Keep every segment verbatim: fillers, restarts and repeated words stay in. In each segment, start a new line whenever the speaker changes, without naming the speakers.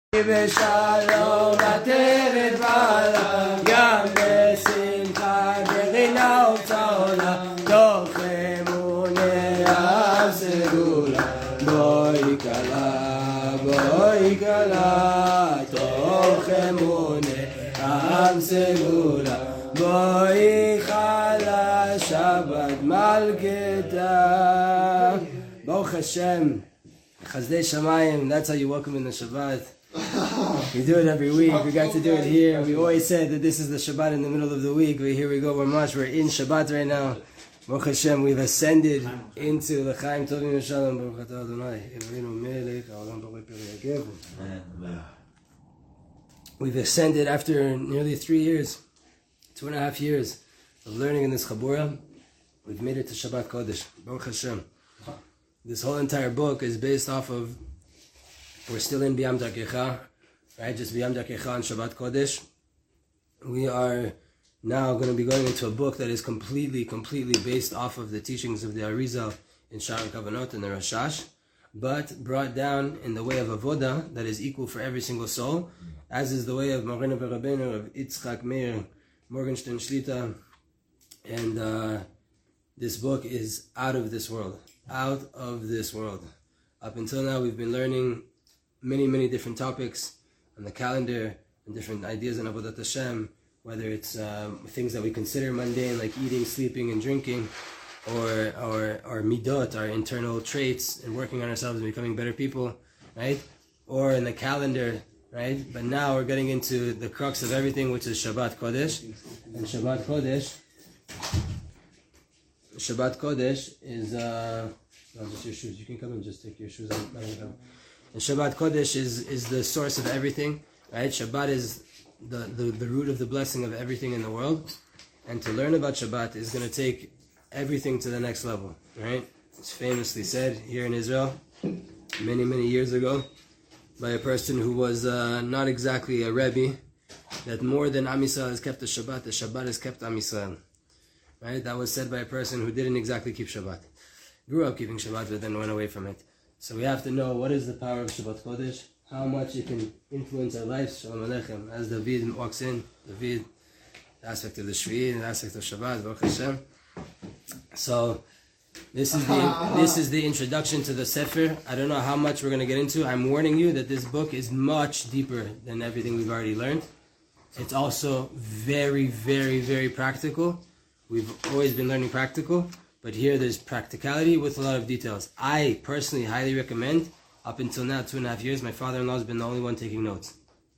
בשלום עטרת בעלה, גם בשמחה דרינה וצהולה, תוך אמוניה סגולה. בואי כלה, בואי כלה, תוך אמוניה סגולה. בואי חלה שבת מלכתה. Baruch Hashem, Chazdei Shamayim, that's how you welcome in the Shabbat. We do it every week. We got to do it here. We always said that this is the Shabbat in the middle of the week, but here we go. We're much. We're in Shabbat right now. Baruch Hashem, we've ascended into the Chaim Tovim Yishalom. Baruch Atah Adonai, Eloheinu Melech Haolam Borei Peri Hakev. We've ascended after nearly three years, two and a half years of learning in this Chabura. We've made it to Shabbat Kodesh. Baruch Hashem. This whole entire book is based off of, we're still in B'yam Darkecha, right? Just B'yam Darkecha and Shabbat Kodesh. We are now going to be going into a book that is completely, completely based off of the teachings of the Arizal in Sha'ar Kavanot and the Rashash, but brought down in the way of Avoda that is equal for every single soul, as is the way of Moreno Berabenu, of Yitzchak Meir, Morgenstern Shlita, and uh, this book is out of this world. Out of this world. Up until now, we've been learning many, many different topics on the calendar and different ideas in Avodat Hashem, whether it's um, things that we consider mundane, like eating, sleeping, and drinking, or or or midot, our internal traits, and working on ourselves and becoming better people, right? Or in the calendar, right? But now we're getting into the crux of everything, which is Shabbat Kodesh. And Shabbat Kodesh Shabbat Kodesh is, uh, no, just your shoes. You can come and just take your shoes out. And Shabbat Kodesh is, is the source of everything, right? Shabbat is the, the, the root of the blessing of everything in the world. And to learn about Shabbat is going to take everything to the next level, right? It's famously said here in Israel, many, many years ago, by a person who was uh, not exactly a Rebbe, that more than Am Yisrael has kept the Shabbat, the Shabbat has kept Am Yisrael. Right? That was said by a person who didn't exactly keep Shabbat. Grew up keeping Shabbat, but then went away from it. So we have to know what is the power of Shabbat Kodesh, how much it can influence our lives. Shalom Aleichem. As David walks in, David, the aspect of the Shvi, the aspect of Shabbat, Baruch Hashem. So this is the this is the introduction to the Sefer. I don't know how much we're going to get into. I'm warning you that this book is much deeper than everything we've already learned. It's also very, very, very practical. We've always been learning practical, but here there's practicality with a lot of details. I personally highly recommend, up until now, two and a half years, my father-in-law has been the only one taking notes.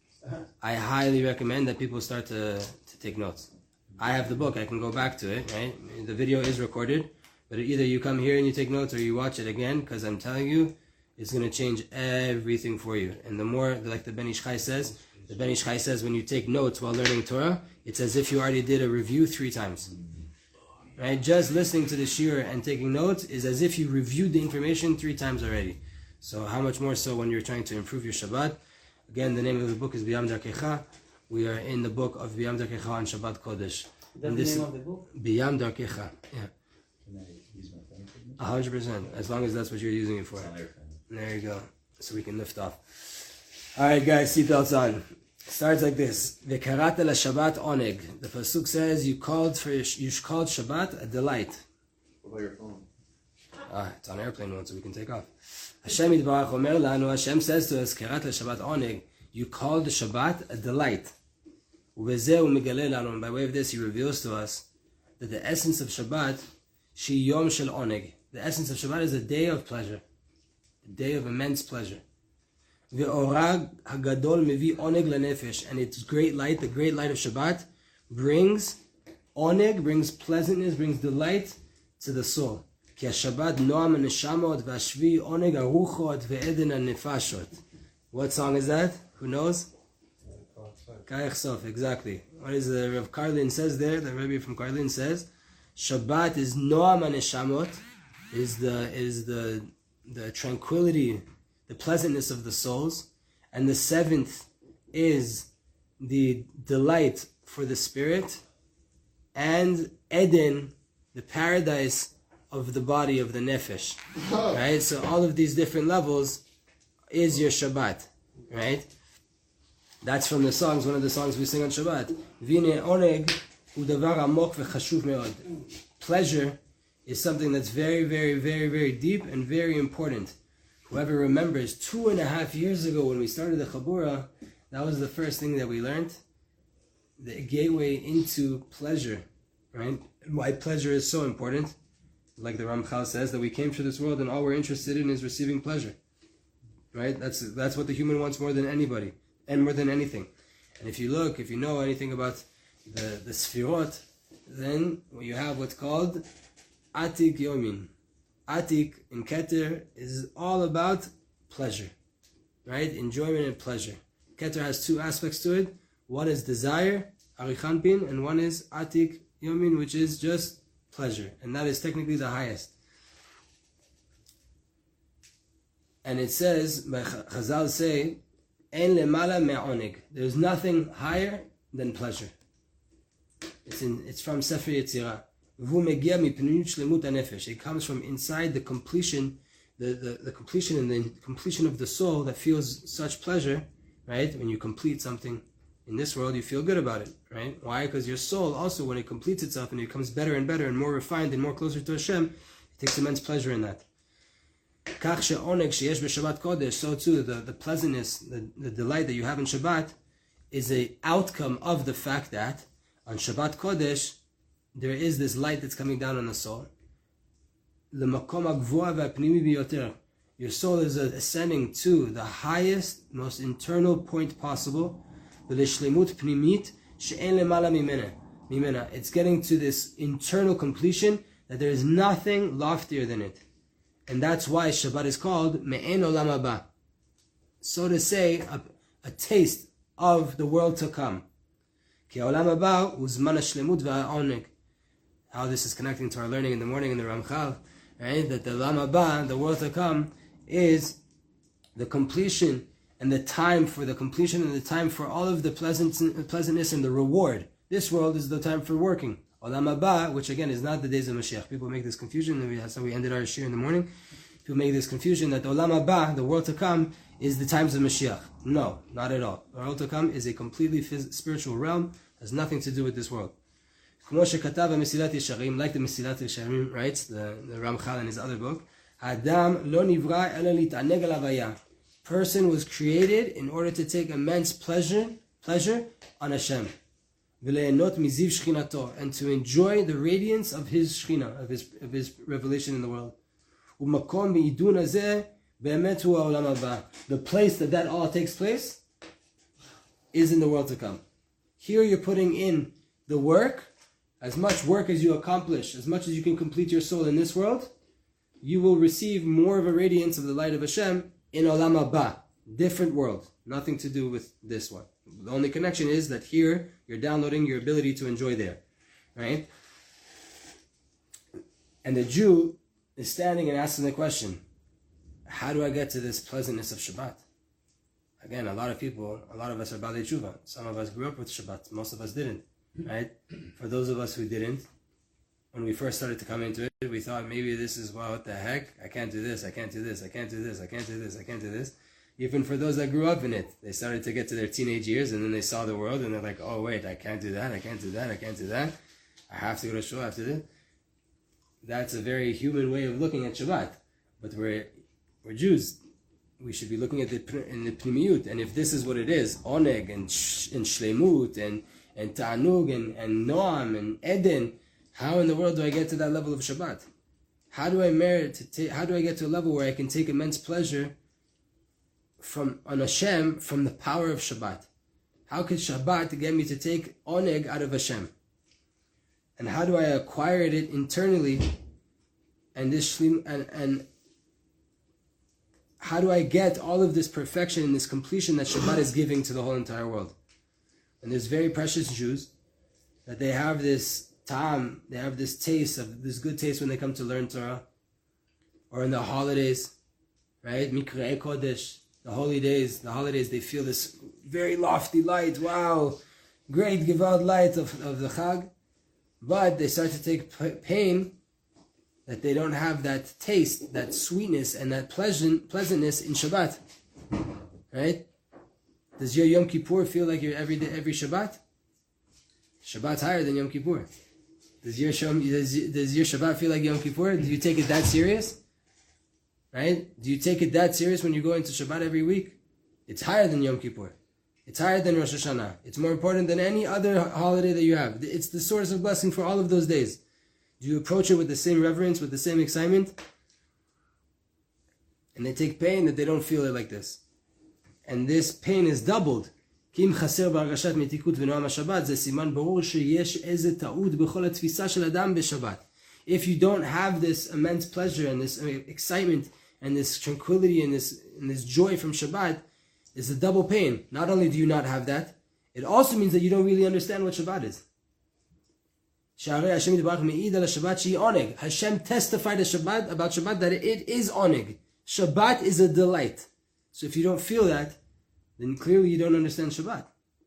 I highly recommend that people start to, to take notes. I have the book, I can go back to it, right? The video is recorded, but either you come here and you take notes or you watch it again, because I'm telling you, it's going to change everything for you. And the more, like the Ben Ish Chai says, the Ben Ish Chai says when you take notes while learning Torah, it's as if you already did a review three times. Right? Just listening to the shiur and taking notes is as if you reviewed the information three times already. So how much more so when you're trying to improve your Shabbat? Again, the name of the book is B'yam Darkecha. We are in the book of B'yam Darkecha and Shabbat Kodesh.
That's the name of the book?
B'yam Darkecha. Yeah.
Can I use my phone?
A hundred percent. As long as that's what you're using it for. There you go. So we can lift off. Alright guys, seatbelts on. Starts like this. V'karata la-Shabbat oneg. The pasuk says you called for you called Shabbat a delight.
What about your phone?
Ah, it's on airplane mode, so we can take off. Hashem yitbarach omer lanu. Hashem says to us, "Karat la-Shabbat oneg." You called the Shabbat a delight. Uvezeh u'migale lanu. By way of this, He reveals to us that the essence of Shabbat, she yom shel oneg. The essence of Shabbat is a day of pleasure, a day of immense pleasure. Ve'orag hagadol mevi oneg lenefesh, and its great light, the great light of Shabbat, brings oneg, brings pleasantness, brings delight to the soul. Ki Shabbat noam neshamot v'ashvi oneg aruchot ve'eden nefashot. What song is that? Who knows? Kayach Sof, exactly. What is the Rav Karlin says there? The Rebbe from Karlin says, Shabbat is noam neshamot, is the is the the tranquility, the pleasantness of the souls, and the seventh is the delight for the spirit, and Eden, the paradise of the body of the nefesh. Right? So all of these different levels is your Shabbat, right? That's from the songs, one of the songs we sing on Shabbat. Vine oneg udavar amok v'chashuv me'od. Pleasure is something that's very, very, very, very deep and very important. Whoever remembers, two and a half years ago when we started the Chabura, that was the first thing that we learned. The gateway into pleasure, right? And why pleasure is so important. Like the Ramchal says, that we came to this world and all we're interested in is receiving pleasure. Right? That's that's what the human wants more than anybody, and more than anything. And if you look, if you know anything about the, the Sfirot, then you have what's called Atik Yomin. Atik in Keter is all about pleasure. Right? Enjoyment and pleasure. Keter has two aspects to it. One is desire, Arichanpin, and one is Atik Yomin, which is just pleasure. And that is technically the highest. And it says, Chazal say, En lemala me'oneg. There's nothing higher than pleasure. It's in. It's from Sefer Yetzirah. V'hu megia mipniyut shlemut hanefesh. It comes from inside the completion, the, the, the completion and the completion of the soul that feels such pleasure, right? When you complete something in this world, you feel good about it, right? Why? Because your soul also, when it completes itself and it becomes better and better and more refined and more closer to Hashem, it takes immense pleasure in that. So too, the, the pleasantness, the, the delight that you have in Shabbat is an outcome of the fact that on Shabbat Kodesh, there is this light that's coming down on the soul. Your soul is ascending to the highest, most internal point possible. It's getting to this internal completion that there is nothing loftier than it. And that's why Shabbat is called Me'en Olam Haba. So to say, a, a taste of the world to come. Ki Olam Haba uzman hashlemut v'ha'oneg. How this is connecting to our learning in the morning in the Ramchal, right? That the Olam Haba, the world to come, is the completion and the time for the completion and the time for all of the pleasant, pleasantness and the reward. This world is the time for working. Olam Haba, which again is not the days of Mashiach. People make this confusion, and that's how we ended our shir in the morning. People make this confusion that Olam Haba, the world to come, is the times of Mashiach. No, not at all. The world to come is a completely phys- spiritual realm, has nothing to do with this world. Like the Mesilat Yesharim writes, the, the Ramchal in his other book, Adam lo nivra ela lit'aneg al havaya. Person was created in order to take immense pleasure, pleasure on Hashem. And to enjoy the radiance of his Shekhinah, of his of his revelation in the world. The place that that all takes place is in the world to come. Here you're putting in the work, as much work as you accomplish, as much as you can complete your soul in this world, you will receive more of a radiance of the light of Hashem in Olam Haba, different world, nothing to do with this one. The only connection is that here you're downloading your ability to enjoy there, right? And the Jew is standing and asking the question, how do I get to this pleasantness of Shabbat? Again, a lot of people, a lot of us are Balei Tshuva. Some of us grew up with Shabbat, most of us didn't, right? For those of us who didn't, when we first started to come into it, we thought maybe this is, well, what the heck? I can't do this, I can't do this, I can't do this, I can't do this, I can't do this. Even for those that grew up in it, they started to get to their teenage years and then they saw the world and they're like, oh wait, I can't do that, I can't do that, I can't do that. I have to go to shul, I have to do it. That's a very human way of looking at Shabbat. But we're, we're Jews. We should be looking at it in the Pnimiyut. And if this is what it is, Oneg and, sh- and Shlemut and, and Ta'anug and, and Noam and Eden, how in the world do I get to that level of Shabbat? How do I merit to ta- how do I get to a level where I can take immense pleasure from on Hashem from the power of Shabbat? How could Shabbat get me to take oneg out of Hashem? And how do I acquire it internally? And this shlim, and and how do I get all of this perfection and this completion that Shabbat is giving to the whole entire world? And there's very precious Jews that they have this ta'am, they have this taste of this good taste when they come to learn Torah, or in the holidays, right? Mikrei Kodesh. The holy days, the holidays, they feel this very lofty light. Wow, great Gevald light of, of the Chag. But they start to take p- pain that they don't have that taste, that sweetness, and that pleasant, pleasantness in Shabbat. Right? Does your Yom Kippur feel like your every day, every Shabbat? Shabbat's higher than Yom Kippur. Does your, does, does your Shabbat feel like Yom Kippur? Do you take it that serious? Right? Do you take it that serious when you go into Shabbat every week? It's higher than Yom Kippur. It's higher than Rosh Hashanah. It's more important than any other holiday that you have. It's the source of blessing for all of those days. Do you approach it with the same reverence, with the same excitement? And they take pain that they don't feel it like this. And this pain is doubled. If you don't have this immense pleasure and this excitement and this tranquility and this, and this joy from Shabbat, it's a double pain. Not only do you not have that, it also means that you don't really understand what Shabbat is. Hashem testified to Shabbat, about Shabbat, that it is oneg. Shabbat is a delight. So if you don't feel that, then clearly you don't understand Shabbat.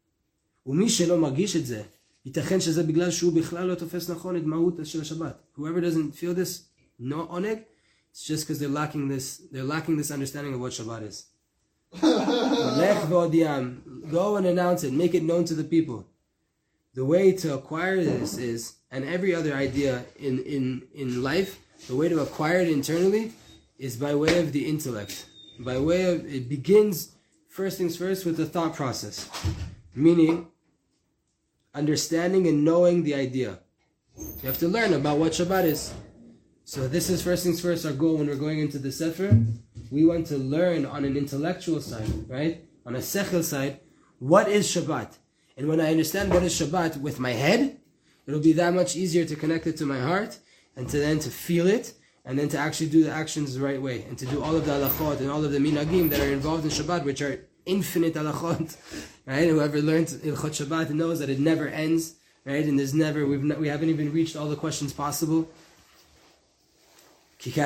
Whoever doesn't feel this, no oneg, it's just because they're lacking this, they're lacking this understanding of what Shabbat is. Go and announce it, make it known to the people. The way to acquire this is, and every other idea in, in, in life, the way to acquire it internally is by way of the intellect. By way of, it begins, first things first, with the thought process. Meaning, understanding and knowing the idea. You have to learn about what Shabbat is. So this is first things first, our goal when we're going into the Sefer. We want to learn on an intellectual side, right? On a sechel side, what is Shabbat? And when I understand what is Shabbat with my head, it'll be that much easier to connect it to my heart, and to then to feel it, and then to actually do the actions the right way, and to do all of the halachot and all of the minagim that are involved in Shabbat, which are infinite halachot, right? Whoever learns Ilchot Shabbat knows that it never ends, right? And there's never, we've not, we haven't even reached all the questions possible. When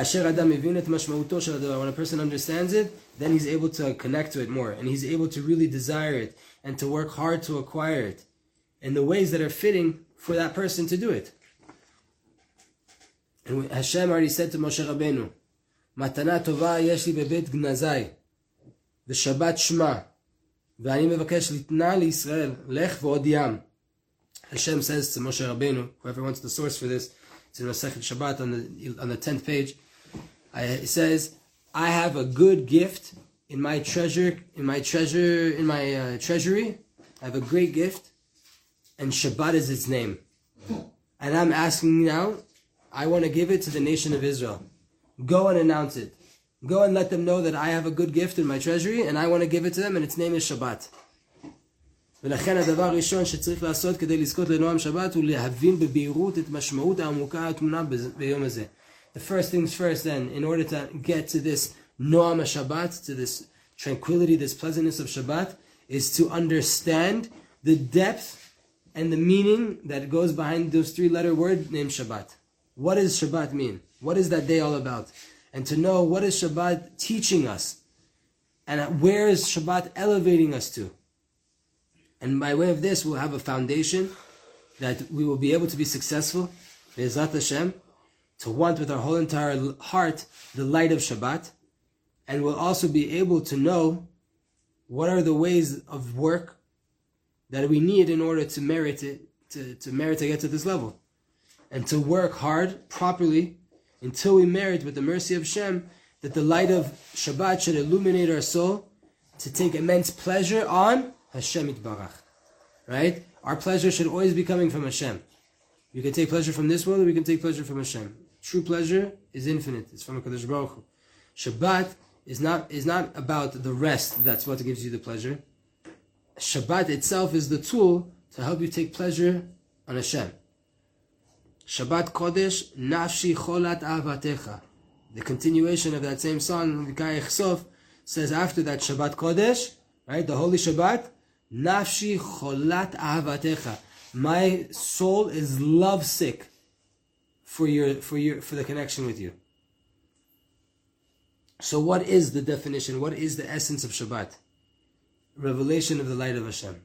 a person understands it, then he's able to connect to it more, and he's able to really desire it, and to work hard to acquire it, in the ways that are fitting for that person to do it. And Hashem already said to Moshe Rabbeinu, "Matana tova yesh li bebet gnazai, v'shabbat shma, v'ani mevakesh litna liYisrael, lech v'odiyam." Hashem says to Moshe Rabbeinu, whoever wants the source for this, it's in Masechet Shabbat on the on the tenth page. It says, "I have a good gift in my treasure, in my treasure, in my uh, treasury. I have a great gift, and Shabbat is its name. And I'm asking now, I want to give it to the nation of Israel. Go and announce it. Go and let them know that I have a good gift in my treasury, and I want to give it to them, and its name is Shabbat." ולכן הדבר הראשון שצריך לעשות כדי לזכות לנועם שבת הוא להבין בבהירות את משמעות העמוקה הטמונה ביום הזה. The first things first then, in order to get to this Noam Shabbat, to this tranquility, this pleasantness of Shabbat, is to understand the depth and the meaning that goes behind those three-letter word named Shabbat. What does Shabbat mean? What is that day all about? And to know what is Shabbat teaching us, and where is Shabbat elevating us to. And by way of this, we'll have a foundation that we will be able to be successful, Be'ezrat Hashem, to want with our whole entire heart the light of Shabbat, and we'll also be able to know what are the ways of work that we need in order to merit it, to, to merit to get to this level, and to work hard, properly, until we merit with the mercy of Hashem that the light of Shabbat should illuminate our soul to take immense pleasure on Hashem Yitbarach, right? Our pleasure should always be coming from Hashem. We can take pleasure from this world, or we can take pleasure from Hashem. True pleasure is infinite. It's from HaKadosh Baruch Hu. Shabbat is not is not about the rest. That's what gives you the pleasure. Shabbat itself is the tool to help you take pleasure on Hashem. Shabbat Kodesh Nafshi Cholat Avatecha. The continuation of that same song, Vikayach Sof, says after that Shabbat Kodesh, right? The Holy Shabbat. Nafshi cholat ahavatecha. My soul is lovesick for your for your for the connection with you. So what is the definition? What is the essence of Shabbat? Revelation of the light of Hashem.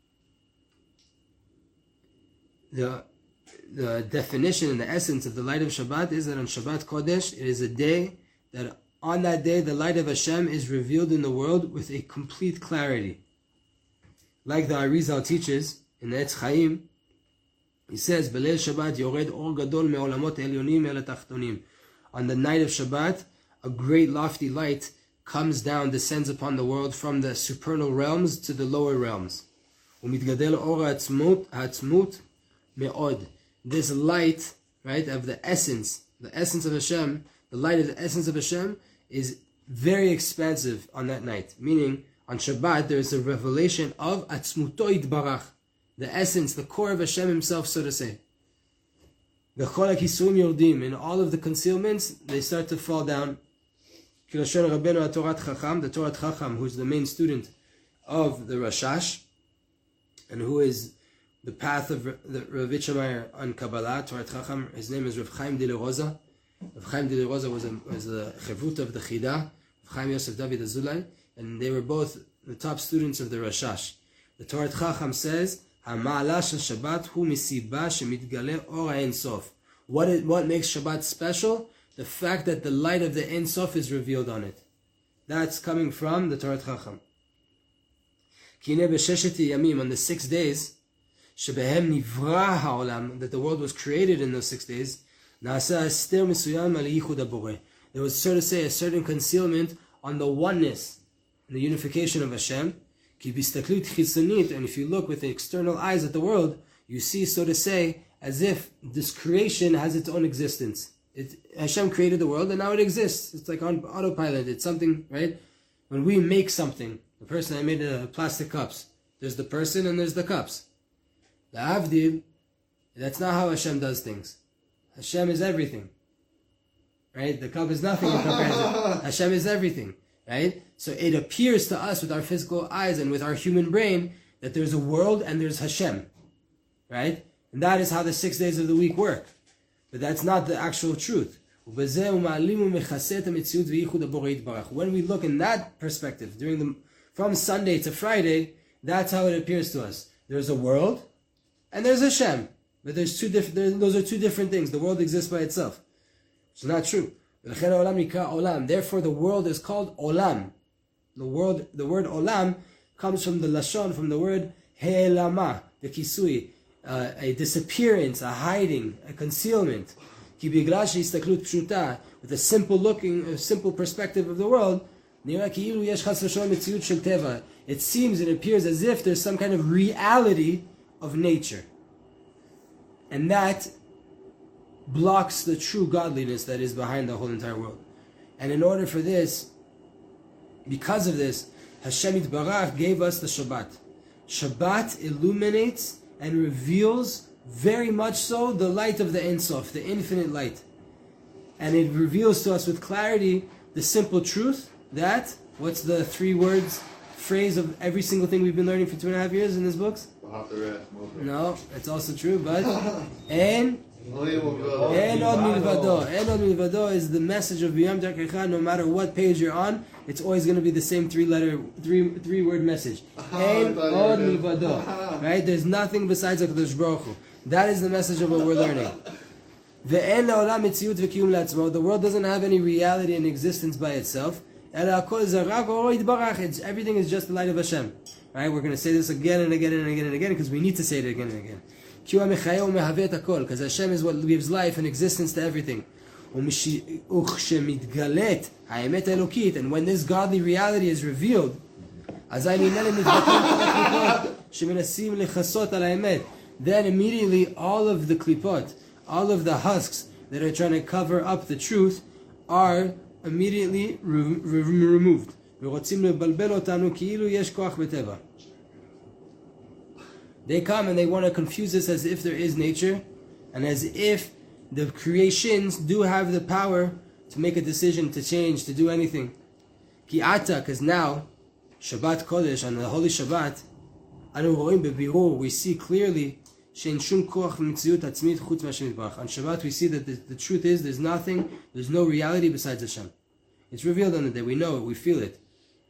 The the definition and the essence of the light of Shabbat is that on Shabbat Kodesh, it is a day that on that day the light of Hashem is revealed in the world with a complete clarity. like the Arizal teaches in the Etz Chaim, he says, B'leil Shabbat yored or gadol me'olamot elyonim el tachtonim. On the night of Shabbat, a great lofty light comes down, descends upon the world from the supernal realms to the lower realms. Umitgadel or ha'atzmut me'od. This light, right, of the essence, the essence of Hashem, the light of the essence of Hashem is very expansive on that night. Meaning, on Shabbat, there is a revelation of Atzmuto Yitbarach, the essence, the core of Hashem Himself, so to say. The Chol HaKisuim Yordim, in all of the concealments, they start to fall down. Kilashon Rabbeinu HaTorat Chacham, the Torah Chacham, who is the main student of the Rashash, and who is the path of the Rav Itchamayr on Kabbalah, Torah Chacham. His name is Rav Chaim de Leroza. Rav Chaim de Leroza was a, was a Chavut of the Chida, Rav Chaim Yosef David Azulai, and they were both the top students of the Rashash. The Torah Chacham says, "Ha'ma'ala shel Shabbat hu misiba shemitgale or Ein Sof." What it, what makes Shabbat special? The fact that the light of the Ein Sof is revealed on it. That's coming from the Torah Chacham. Kineh b'shesheti yamim, on the six days, shebehem nivra ha'olam, that the world was created in those six days. Na'asa astir misuyam al yichud haboreh. There was, so to say, a certain concealment on the oneness and the unification of Hashem. Ki bistaklut chisunit, and if you look with the external eyes at the world, you see, so to say, as if this creation has its own existence. It, Hashem created the world and now it exists. It's like on autopilot. It's something, right? When we make something, the person that made the plastic cups, there's the person and there's the cups. The Avdil, that's not how Hashem does things. Hashem is everything. Right? The cup is nothing in comparison. Hashem is everything. Right? So it appears to us with our physical eyes and with our human brain that there's a world and there's Hashem. Right? And that is how the six days of the week work. But that's not the actual truth. When we look in that perspective, during the from Sunday to Friday, that's how it appears to us. There's a world and there's Hashem. But there's two different those are two different things. The world exists by itself. It's not true. Therefore, the world is called Olam. The world, the word Olam comes from the Lashon, from the word He'elama, the Kisui, uh, a disappearance, a hiding, a concealment. With a simple looking, a simple perspective of the world, it seems, it appears as if there's some kind of reality of nature. And that blocks the true godliness that is behind the whole entire world. And in order for this, because of this, Hashem Yitbarach gave us the Shabbat. Shabbat illuminates and reveals very much so the light of the Ein Sof, the infinite light. And it reveals to us with clarity the simple truth that, what's the three words, phrase of every single thing we've been learning for two and a half years in these books? No, it's also true, but En En Od Milvado. En Od Milvado is the message of B'yam Darkecha. No matter what page you're on, it's always going to be the same three-letter, three three-word message. En Od Milvado. Right? There's nothing besides HaKadosh Baruch Hu. That is the message of what we're learning. Ve'en la'olam mitziut v'kiyum la'atzmo. The world doesn't have any reality and existence by itself. Everything is just the light of Hashem. Right? We're going to say this again and again and again and again because we need to say it again and again. Because Hashem is what gives life and existence to everything. And when this godly reality is revealed, then immediately all of the klipot, all of the husks that are trying to cover up the truth are immediately re- re- removed. They come and they want to confuse us as if there is nature and as if the creations do have the power to make a decision, to change, to do anything. Because now, Shabbat Kodesh, on the Holy Shabbat, we see clearly on Shabbat we see that the, the truth is there's nothing, there's no reality besides Hashem. It's revealed on the day, we know it, we feel it.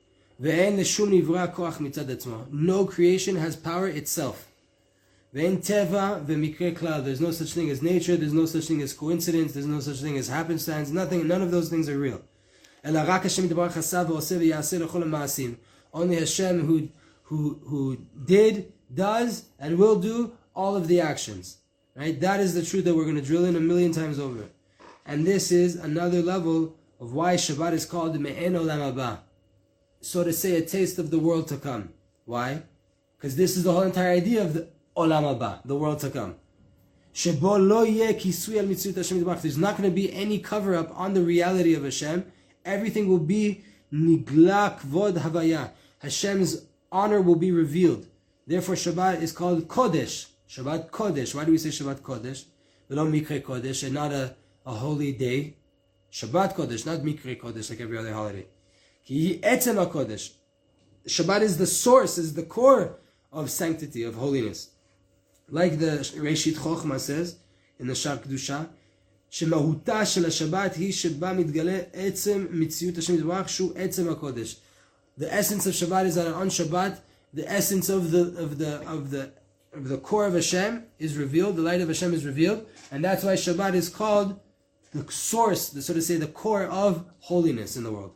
No creation has power itself. There's no such thing as nature, there's no such thing as coincidence, there's no such thing as happenstance, nothing, none of those things are real. Only Hashem who, who who did, does, and will do all of the actions. Right? That is the truth that we're going to drill in a million times over. And this is another level of why Shabbat is called Me'en Olam Haba. So to say, a taste of the world to come. Why? Because this is the whole entire idea of the Olam Haba, the world to come. Shebo lo yeh kisui al mitzvot Hashem yitbarach. There's not going to be any cover-up on the reality of Hashem. Everything will be nigla kvod havaya. Hashem's honor will be revealed. Therefore, Shabbat is called Kodesh. Shabbat Kodesh. Why do we say Shabbat Kodesh? V'lo Mikre Kodesh, and not a, a holy day. Shabbat Kodesh, not Mikre Kodesh like every other holiday. Ki etzem HaKodesh. Shabbat is the source, is the core of sanctity, of holiness. Like the Reshit Chochma says in the Shar Kedusha, שמהותה של השבת היא שבה מתגלה עצם מציאות השם יתברך שהוא עצם הקודש. The essence of Shabbat is that on Shabbat, the essence of the of the of the of the core of Hashem is revealed, the light of Hashem is revealed, and that's why Shabbat is called the source, the, so to say, the core of holiness in the world.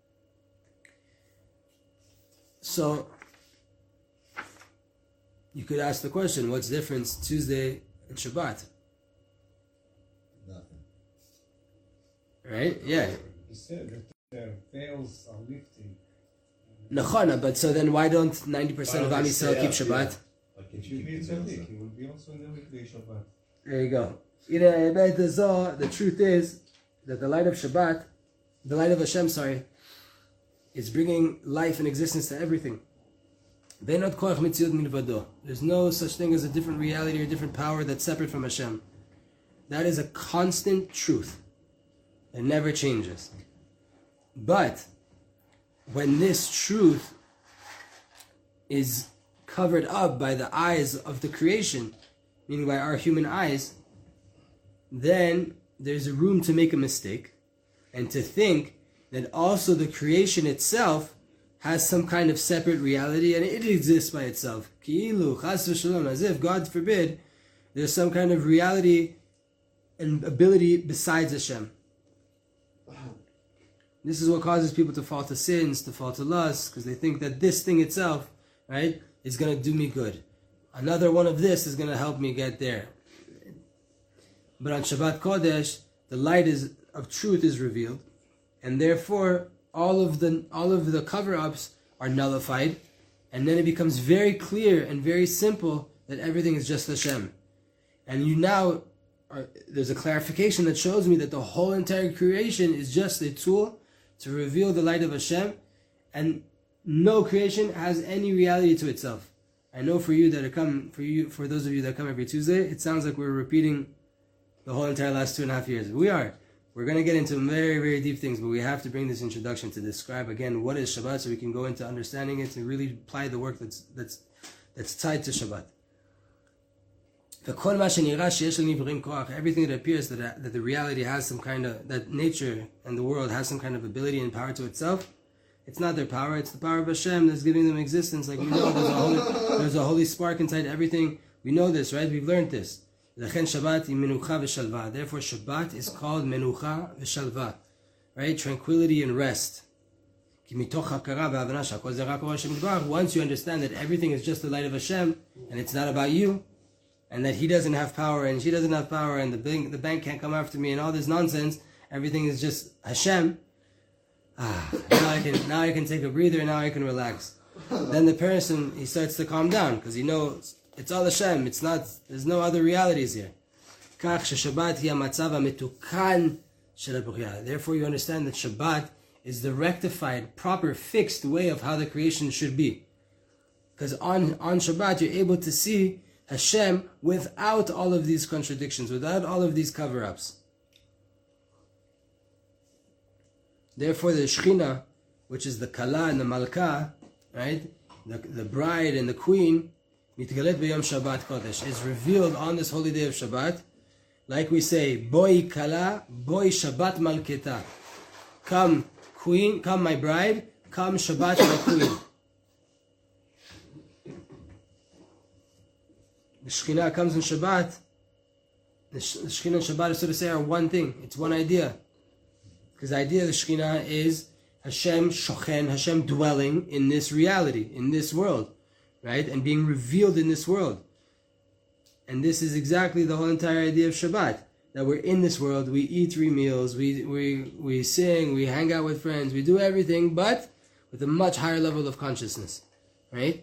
So, you could ask the question, what's the difference Tuesday and Shabbat?
Nothing.
Right? Yeah.
He said that their veils are lifting.
Nachana, but so then why don't ninety percent of Am Yisrael keep Shabbat?
It should be tzaddik. He will be also in the weekday Shabbat.
There you go. You know, the truth is that the light of Shabbat, the light of Hashem, sorry, is bringing life and existence to everything. There's no such thing as a different reality or different power that's separate from Hashem. That is a constant truth. It never changes. But when this truth is covered up by the eyes of the creation, meaning by our human eyes, then there's a room to make a mistake and to think that also the creation itself has some kind of separate reality and it exists by itself. Ki'ilu, chas v'shalom, as if, God forbid, there's some kind of reality and ability besides Hashem. This is what causes people to fall to sins, to fall to lust, because they think that this thing itself, right, is going to do me good. Another one of this is going to help me get there. But on Shabbat Kodesh, the light is of truth is revealed, and therefore all of the all of the cover-ups are nullified, and then it becomes very clear and very simple that everything is just Hashem. And you now are, there's a clarification that shows me that the whole entire creation is just a tool to reveal the light of Hashem, and no creation has any reality to itself. I know for you that are come for you for those of you that come every Tuesday, it sounds like we're repeating the whole entire last two and a half years. We are. We're going to get into very, very deep things, but we have to bring this introduction to describe again what is Shabbat, so we can go into understanding it and really apply the work that's that's that's tied to Shabbat. Everything that appears that that the reality has some kind of, that nature and the world has some kind of ability and power to itself, it's not their power, it's the power of Hashem that's giving them existence. Like we know, there's a holy, there's a holy spark inside everything. We know this, right? We've learned this. Therefore, Shabbat is called menucha v'shalva, right? Tranquility and rest. Once you understand that everything is just the light of Hashem, and it's not about you, and that He doesn't have power, and she doesn't have power, and the bank, the bank can't come after me, and all this nonsense, everything is just Hashem. Ah, now I can now I can take a breather, now I can relax. Then the person, he starts to calm down, because he knows it's all Hashem. It's not. There's no other realities here. Therefore, you understand that Shabbat is the rectified, proper, fixed way of how the creation should be. Because on on Shabbat, you're able to see Hashem without all of these contradictions, without all of these cover-ups. Therefore, the Shechina, which is the Kala and the Malka, right, the the bride and the queen, Mitgalet b'yom Shabbat Kodesh, is revealed on this holy day of Shabbat. Like we say, Boi Kala, Boi Shabbat Malketa. Come, queen, come my bride, come Shabbat my queen. The Shekhinah comes in Shabbat. The Shekhinah and Shabbat, so to say, are one thing. It's one idea. Because the idea of the Shekhinah is Hashem shochen, Hashem dwelling in this reality, in this world. right? And being revealed in this world. And this is exactly the whole entire idea of Shabbat. That we're in this world, we eat three meals, we we we sing, we hang out with friends, we do everything, but with a much higher level of consciousness, right?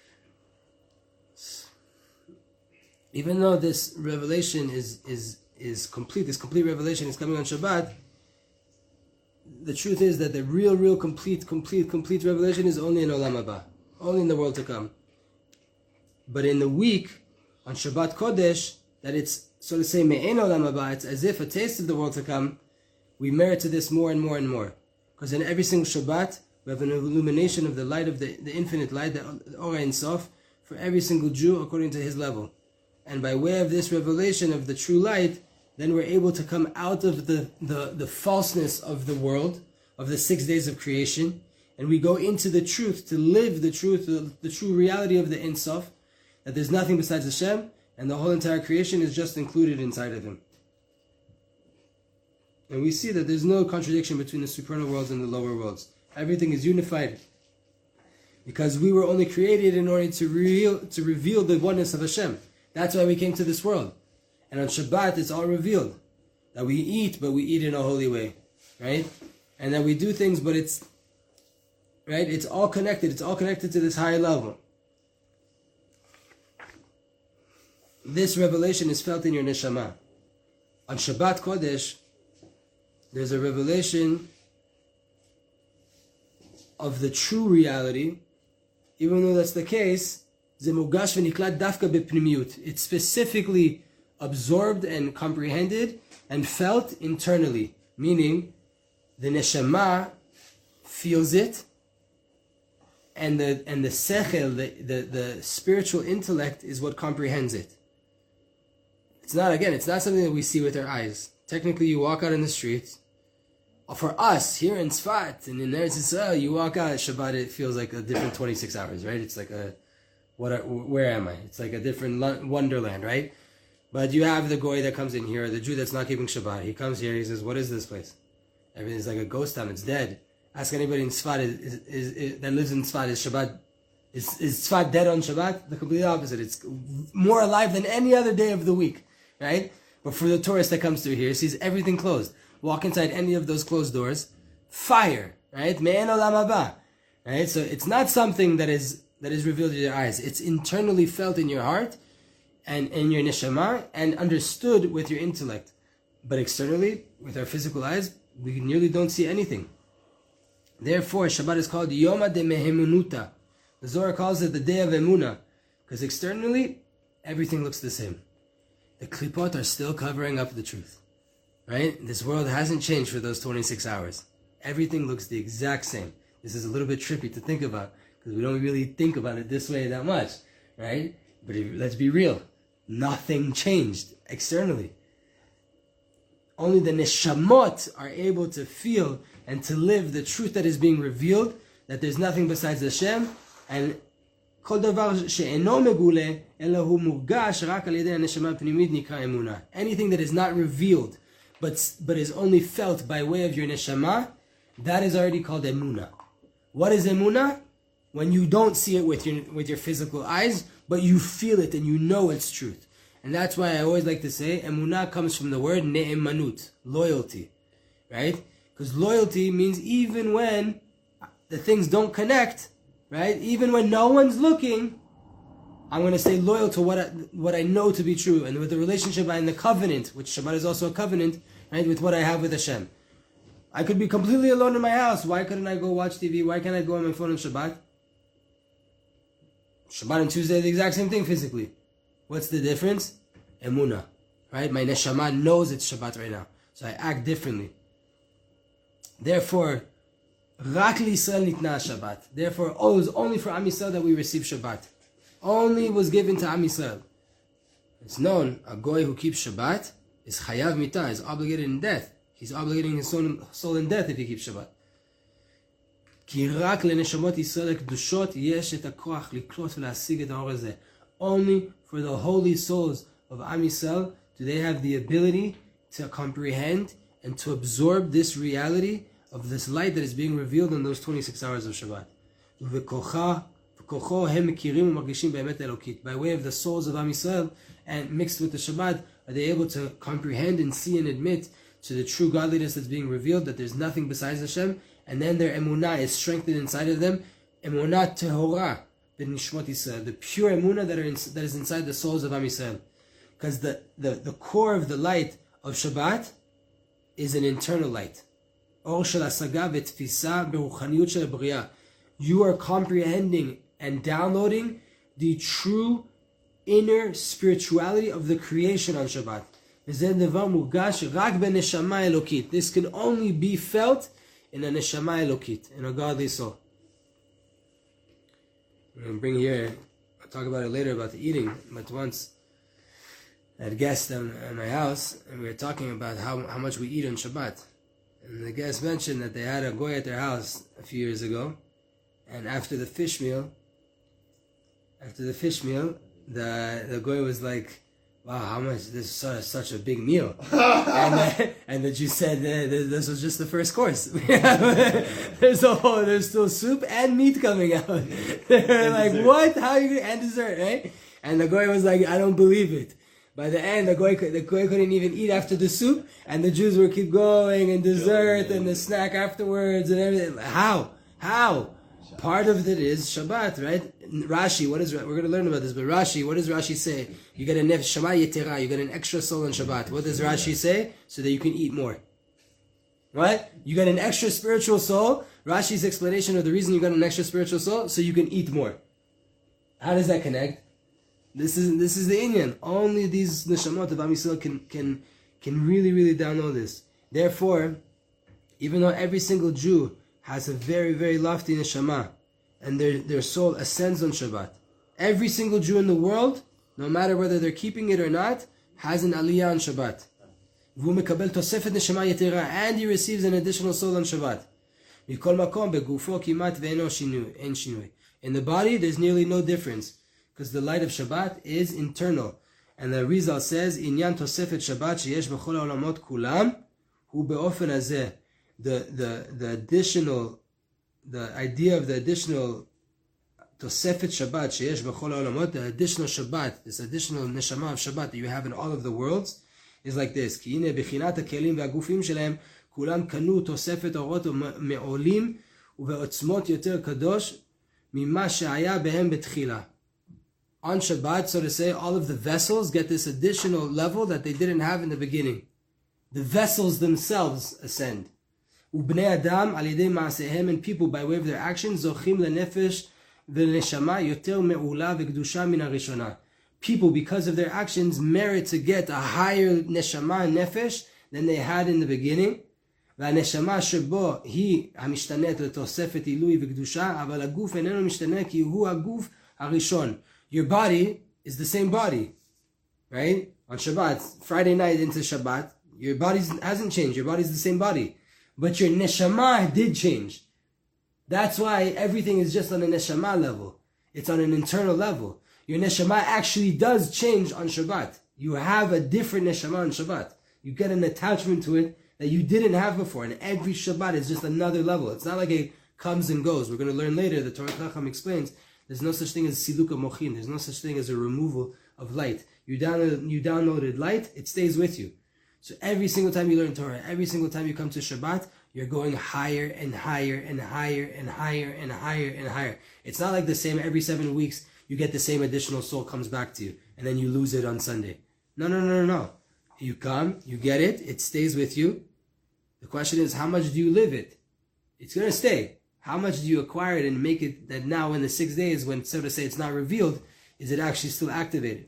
Even though this revelation is is is complete, this complete revelation is coming on Shabbat, the truth is that the real, real, complete, complete, complete revelation is only in Olam Haba, only in the world to come. But in the week, on Shabbat Kodesh, that it's, so to say, Me'en Olam Haba, it's as if a taste of the world to come, we merit to this more and more and more. Because in every single Shabbat, we have an illumination of the light of the, the infinite light, the Ora Ein Sof, for every single Jew according to his level. And by way of this revelation of the true light, then we're able to come out of the, the, the falseness of the world, of the six days of creation, and we go into the truth, to live the truth, the, the true reality of the Ein Sof, that there's nothing besides Hashem, and the whole entire creation is just included inside of Him. And we see that there's no contradiction between the supernal worlds and the lower worlds. Everything is unified. Because we were only created in order to reveal, to reveal the oneness of Hashem. That's why we came to this world. And on Shabbat, it's all revealed. That we eat, but we eat in a holy way. Right? And that we do things, but it's... Right? It's all connected. It's all connected to this higher level. This revelation is felt in your neshama. On Shabbat Kodesh, there's a revelation of the true reality. Even though that's the case, it's specifically absorbed and comprehended and felt internally. Meaning, the neshama feels it, and the and the sechel, the, the, the spiritual intellect, is what comprehends it. It's not, again, it's not something that we see with our eyes. Technically, you walk out in the streets. For us, here in Tzfat, and in Eretz Yisrael, you walk out at Shabbat, it feels like a different twenty-six hours, right? It's like a, what? Are, where am I? It's like a different wonderland, right? But you have the goy that comes in here, the Jew that's not keeping Shabbat. He comes here, he says, what is this place? Everything's like a ghost town, it's dead. Ask anybody in Tzfat is, is, is, is, that lives in Tzfat, is Shabbat, is, is Tzfat dead on Shabbat? The complete opposite. It's more alive than any other day of the week, right? But for the tourist that comes through here, sees everything closed. Walk inside any of those closed doors, fire, right? Me'en olam haba, right? So it's not something that is that is revealed to your eyes. It's internally felt in your heart and in your neshama and understood with your intellect. But externally, with our physical eyes, we nearly don't see anything. Therefore, Shabbat is called Yoma de Mehemunuta. The Zohar calls it the day of Emunah, because externally, everything looks the same. The klipot are still covering up the truth. Right? This world hasn't changed for those twenty-six hours. Everything looks the exact same. This is a little bit trippy to think about, because we don't really think about it this way that much. Right? But if, let's be real. Nothing changed externally. Only the neshamot are able to feel and to live the truth that is being revealed, that there's nothing besides Hashem, and כל דבר שאינו מגולה, אלא הוא מורגש רק על ידי הנשמה הפנימית נקרא אמונה. Anything that is not revealed, but but is only felt by way of your neshama, that is already called emuna. What is emuna? When you don't see it with your with your physical eyes, but you feel it and you know it's truth. And that's why I always like to say, emuna comes from the word ne'emanut, loyalty, right? Because loyalty means even when the things don't connect, right? Even when no one's looking, I'm going to stay loyal to what I, what I know to be true, and with the relationship and the covenant, which Shabbat is also a covenant, right? With what I have with Hashem. I could be completely alone in my house. Why couldn't I go watch T V? Why can't I go on my phone on Shabbat? Shabbat and Tuesday are the exact same thing physically. What's the difference? Emunah, right? My neshama knows it's Shabbat right now, so I act differently. Therefore, Rak l'Yisrael nitna Shabbat. Therefore, oh, it was only for Am Yisrael that we receive Shabbat. Only was given to Am Yisrael. It's known, a goy who keeps Shabbat is chayav mitah, is obligated in death. He's obligating his soul, soul in death if he keeps Shabbat. כי רק לנשמות ישראל הקדושות יש את הכוח לקלוט ולהשיג את האור הזה. Only for the holy souls of Am Yisrael do they have the ability to comprehend and to absorb this reality of this light that is being revealed in those twenty-six hours of Shabbat. וכוחה כוחו הם מכירים ומרגישים באמת אלוקית. By way of the souls of Am Yisrael and mixed with the Shabbat, are they able to comprehend and see and admit to the true godliness that's being revealed, that there's nothing besides Hashem, and then their emunah is strengthened inside of them. Emunah tehora b'nishmot Yisrael, the pure emunah that, are in, that is inside the souls of Am Yisrael. Because the, the, the core of the light of Shabbat is an internal light. Or shel hasaga v'tfisa beruchaniyut shel b'riah. You are comprehending and downloading the true inner spirituality of the creation on Shabbat. This can only be felt in a neshama elokit, in a godly soul. I'm going to bring here, I'll talk about it later about the eating, but once I had guests at my house, and we were talking about how, how much we eat on Shabbat. And the guest mentioned that they had a goy at their house a few years ago, and after the fish meal, after the fish meal, the the goy was like, "Wow, how much? This is such, such a big meal." and the, and the Jew said, uh, "This was just the first course. there's a whole, there's still soup and meat coming out." They're like, dessert. "What? How are you gonna, and dessert, right?" And the goy was like, "I don't believe it." By the end, the goy, the goy couldn't even eat after the soup, and the Jews were keep going, and dessert, and the snack afterwards, and everything. How? How? Part of it is Shabbat, right? Rashi, what is, we're going to learn about this, but Rashi, what does Rashi say? You get a nefesh yetera, you get an extra soul on Shabbat. What does Rashi say? So that you can eat more. Right? You get an extra spiritual soul. Rashi's explanation of the reason you got an extra spiritual soul, so you can eat more. How does that connect? This is this is the Inyan. Only these neshamot of Am Yisrael can, can, can really, really download this. Therefore, even though every single Jew has a very, very lofty neshama, and their, their soul ascends on Shabbat. Every single Jew in the world, no matter whether they're keeping it or not, has an aliyah on Shabbat. And he receives an additional soul on Shabbat. In the body, there's nearly no difference, because the light of Shabbat is internal. And the Rizal says, Inyan tosefet Shabbat sheyesh b'chol ha'olamot kulam, hu be'ofen hazeh. The, the, the additional, the idea of the additional Tosefet Shabbat, sheyesh b'chol ha'olamot, the additional Shabbat, this additional neshama of Shabbat that you have in all of the worlds, is like this. Ki ine b'chinat ha'kelim ve'agufim shelem, kulam kanu Tosefet orot me'olim uve'otzmot yoter kadosh mimma she'aya behem betchila. On Shabbat, so to say, all of the vessels get this additional level that they didn't have in the beginning. The vessels themselves ascend. Ubnei Adam al yedei ma'asehem, and people by way of their actions zochim lenefesh v'neshama yoter me'ula v'kedusha min harishona. People, because of their actions, merit to get a higher neshama and nefesh than they had in the beginning. והנשמה שבו היא המשתנית לתוספת עילוי וקדושה, אבל הגוף איננו משתנה כי הוא הגוף הראשון. Your body is the same body, right? On Shabbat, Friday night into Shabbat, your body hasn't changed. Your body's the same body. But your neshama did change. That's why everything is just on a neshama level. It's on an internal level. Your neshama actually does change on Shabbat. You have a different neshama on Shabbat. You get an attachment to it that you didn't have before. And every Shabbat is just another level. It's not like it comes and goes. We're going to learn later, the Torah Chacham explains, there's no such thing as siluka mochin. There's no such thing as a removal of light. You downloaded, you downloaded light, it stays with you. So every single time you learn Torah, every single time you come to Shabbat, you're going higher and higher and higher and higher and higher and higher. It's not like the same every seven weeks you get the same additional soul comes back to you and then you lose it on Sunday. No, no, no, no, no. You come, you get it, it stays with you. The question is, how much do you live it? It's going to stay. How much do you acquire it and make it that now in the six days when, so to say, it's not revealed, is it actually still activated?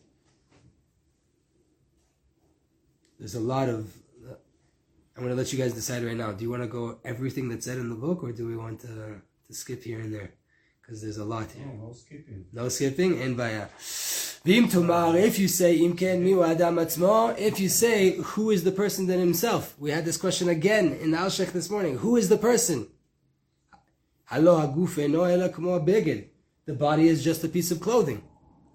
There's a lot of... Uh, I'm going to let you guys decide right now. Do you want to go everything that's said in the book, or do we want to, to skip here and there? Because there's a lot here.
No, no skipping.
No skipping? And baya. V'im tomar, if you say, im ken mi adam atzmo, if you say, who is the person than himself? We had this question again in the Al-Shech this morning. Who is the person? Halo haguf eno ela kmo beged. The body is just a piece of clothing.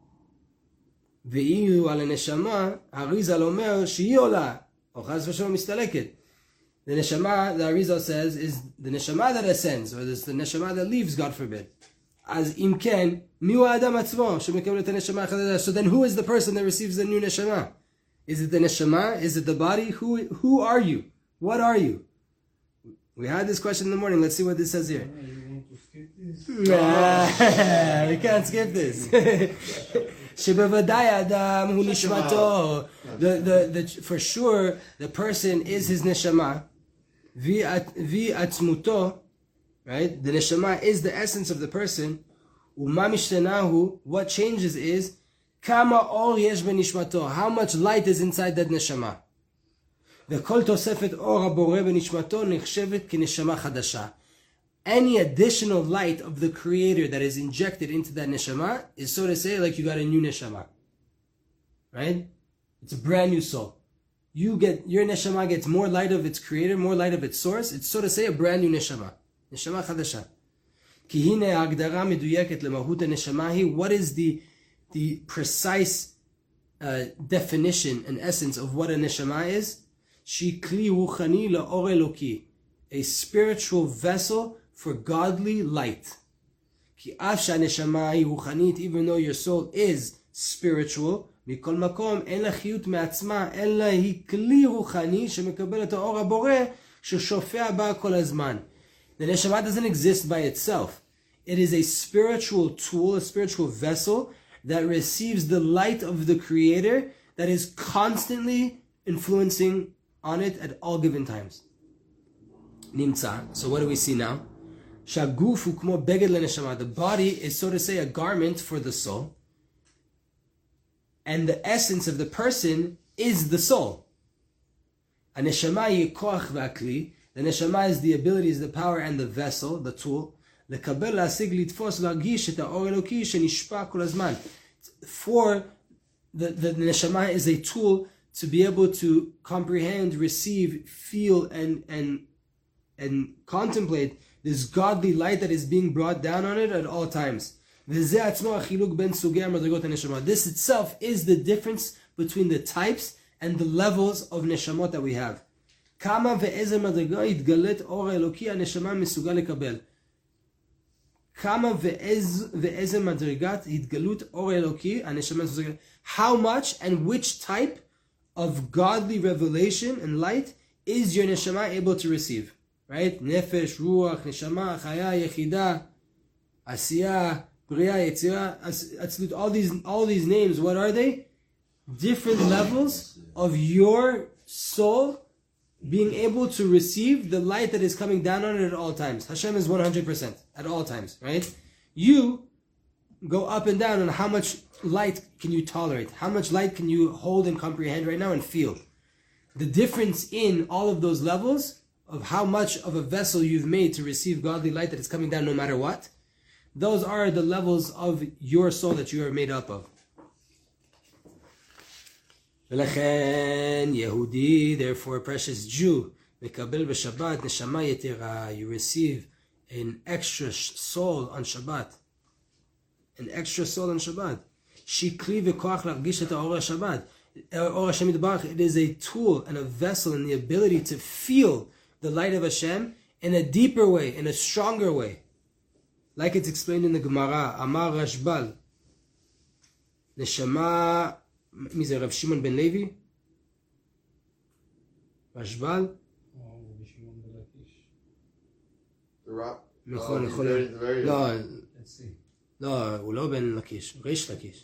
Ve'ilu al neshama, Arizal omer she'i ola, or chas v'shalom mistaleket. The neshama, the Arizal says, is the neshama that ascends, or is the neshama that leaves, God forbid. אז אם כן, מי הוא האדם עצמו שמקבל את הנשמה החדשה? So then who is the person that receives the new neshama? Is it the neshama? Is it the body? Who, who are you? What are you? We had this question in the morning. Let's see what this says here.
You want to skip this?
We can't skip this. שבוודאי אדם הוא נשמתו. The, the, the, for sure, the person is his neshama. Vi atzmuto, right? The neshama is the essence of the person. Uma mishtenahu, what changes is kama or yesh benishmato, how much light is inside that neshama. וכל תוספת אור הבורא בנשמתו נחשבת כנשמה חדשה. Any additional light of the Creator that is injected into that neshama is, so to say, like you got a new neshama. Right? It's a brand new soul. You get, your neshama gets more light of its Creator, more light of its source. It's, so to say, a brand new neshama. Neshama חדשה. כי הנה ההגדרה מדויקת למהות הנשמה היא, what is the, the precise uh, definition and essence of what a neshama is? שהיא כלי רוחני לאור אלוקי. A spiritual vessel for godly light. כי אף שהנשמה היא רוחנית, even though your soul is spiritual, מכל מקום אין לה חיות מעצמה, אלא היא כלי רוחני שמקבל את האור הבורא ששופע בה כל הזמן. The neshama doesn't exist by itself. It is a spiritual tool, a spiritual vessel that receives the light of the Creator that is constantly influencing on it at all given times. Nimtza. So what do we see now? Shaguf hu kmo beged leneshama. The body is, so to say, a garment for the soul. And the essence of the person is the soul. Aneshama hi koach v'akli. The neshama is the abilities, the power, and the vessel, the tool. Lekabel la'asig litfos la'argish et ha'or eloki shenishpa kol hazman. For the, the neshama is a tool to be able to comprehend, receive, feel, and and and contemplate this godly light that is being brought down on it at all times. This itself is the difference between the types and the levels of neshamot that we have. Kama ve'ezer madriga yitgalet or eloki haneshama mesugal lekabel. Kama ve'ezer madrigat yitgalut or eloki haneshama mesugal. How much and which type of godly revelation and light is your neshama able to receive? Right? Nefesh, Ruach, Neshama, Chaya, Yechida, Asiya, Bria, Yetzira, Atzlut, all these, all these names, what are they? Different levels of your soul being able to receive the light that is coming down on it at all times. Hashem is one hundred percent at all times, right? You go up and down on how much light can you tolerate, how much light can you hold and comprehend right now and feel. The difference in all of those levels of how much of a vessel you've made to receive godly light that is coming down no matter what, those are the levels of your soul that you are made up of. V'lechen Yehudi, therefore precious Jew, mekabel b'Shabbat neshama yetera, you receive an extra soul on Shabbat. An extra soul on Shabbat. Shikli v'koach l'argish et ha'or Shabbat. Or Hashem Yitbarach, it is a tool and a vessel and the ability to feel the light of Hashem in a deeper way, in a stronger way. Like it's explained in the Gemara, Amar Rashbal, Neshama, Mizer Rav Shimon ben Levi? Rashbal?
The rock.
נכון, נכון. לא, לא, הוא לא בן לקיש, ריש לקיש.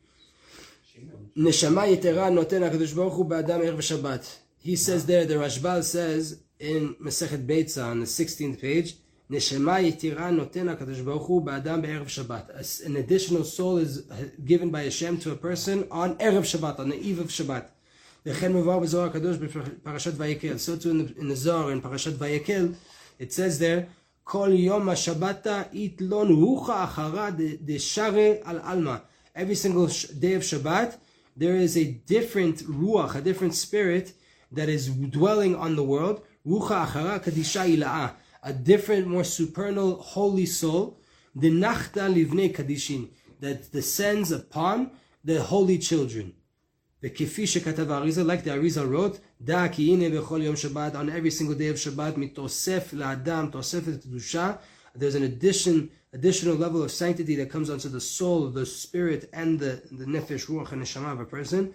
נשמה יתרה נותן הקדוש ברוך הוא באדם ערב שבת. He says there, the Rashbal says in Masechet Beitza on the sixteenth page, Neshama yetira noten HaKadosh Baruch Hu ba'adam be'erev Shabbat. An additional soul is given by Hashem to a person on Erev Shabbat, on the eve of Shabbat. V'chen mevar b'Zohar HaKadosh b'Parashat Vayekel. So too in the, in the Zohar, in Parashat Vayekel, it says there, Kol yom ha'Shabbata itlon rucha achara de'share al alma. Every single day of Shabbat, there is a different ruach, a different spirit that is dwelling on the world. Rucha achara kadisha ila'ah. A different, more supernal, holy soul, the nachta livnei kadishin, that descends upon the holy children. The kifi shekatav Arizal, like the Arizal wrote, da ki ine bechol yom Shabbat, on every single day of Shabbat, mitosef la'adam, tosef et kedusha, there's an addition, additional level of sanctity that comes onto the soul, the spirit, and the, the nefesh, ruach, and neshama of a person.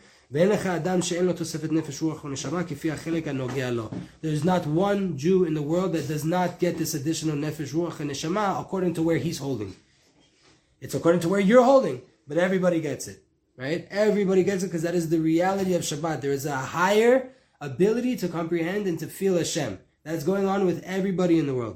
There's not one Jew in the world that does not get this additional nefesh, ruach, and neshama according to where he's holding. It's according to where you're holding, but everybody gets it, right? Everybody gets it because that is the reality of Shabbat. There is a higher ability to comprehend and to feel Hashem. That's going on with everybody in the world.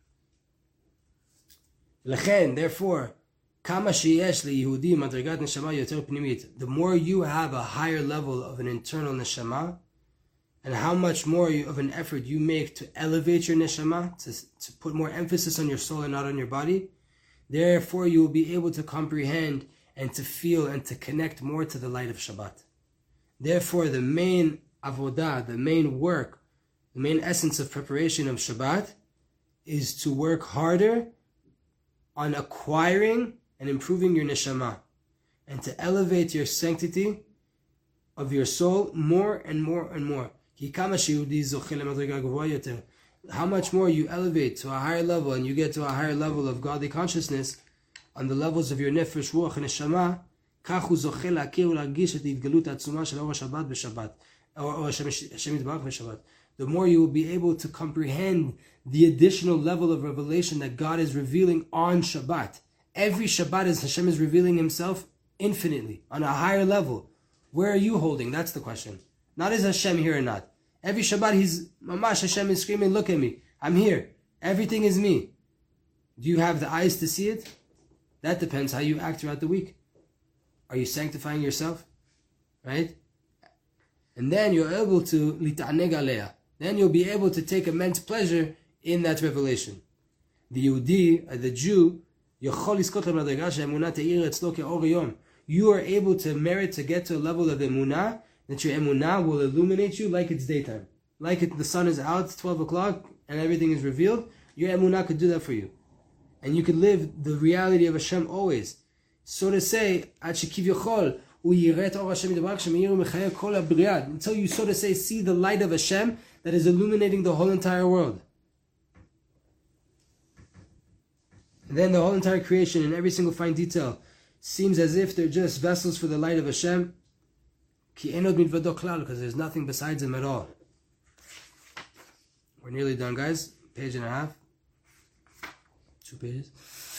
Lechen, therefore, kama sheyesh liyehudi madrigat neshama yoter pnimit. The more you have a higher level of an internal neshama, and how much more of an effort you make to elevate your neshama, to, to put more emphasis on your soul and not on your body, therefore you will be able to comprehend and to feel and to connect more to the light of Shabbat. Therefore, the main avodah, the main work, the main essence of preparation of Shabbat is to work harder on acquiring and improving your neshama and to elevate your sanctity of your soul more and more and more. How much more you elevate to a higher level and you get to a higher level of godly consciousness on the levels of your nefesh, ruach, and neshama, the more you will be able to comprehend the additional level of revelation that God is revealing on Shabbat. Every Shabbat is Hashem is revealing Himself infinitely, on a higher level. Where are you holding? That's the question. Not is Hashem here or not. Every Shabbat, He's, Mamash, Hashem is screaming, look at me. I'm here. Everything is me. Do you have the eyes to see it? That depends how you act throughout the week. Are you sanctifying yourself? Right? And then you're able to lita'aneg aleya. Then you'll be able to take immense pleasure in that revelation. The Yehudi, the Jew, you are able to merit to get to a level of emunah, that your emunah will illuminate you like it's daytime. Like it, the sun is out, twelve o'clock, and everything is revealed. Your emunah could do that for you. And you could live the reality of Hashem always. So to say, until you, so to say, see the light of Hashem that is illuminating the whole entire world. And then the whole entire creation and every single fine detail seems as if they're just vessels for the light of Hashem. Because there's nothing besides Him at all. We're nearly done, guys. Page and a half. Two pages.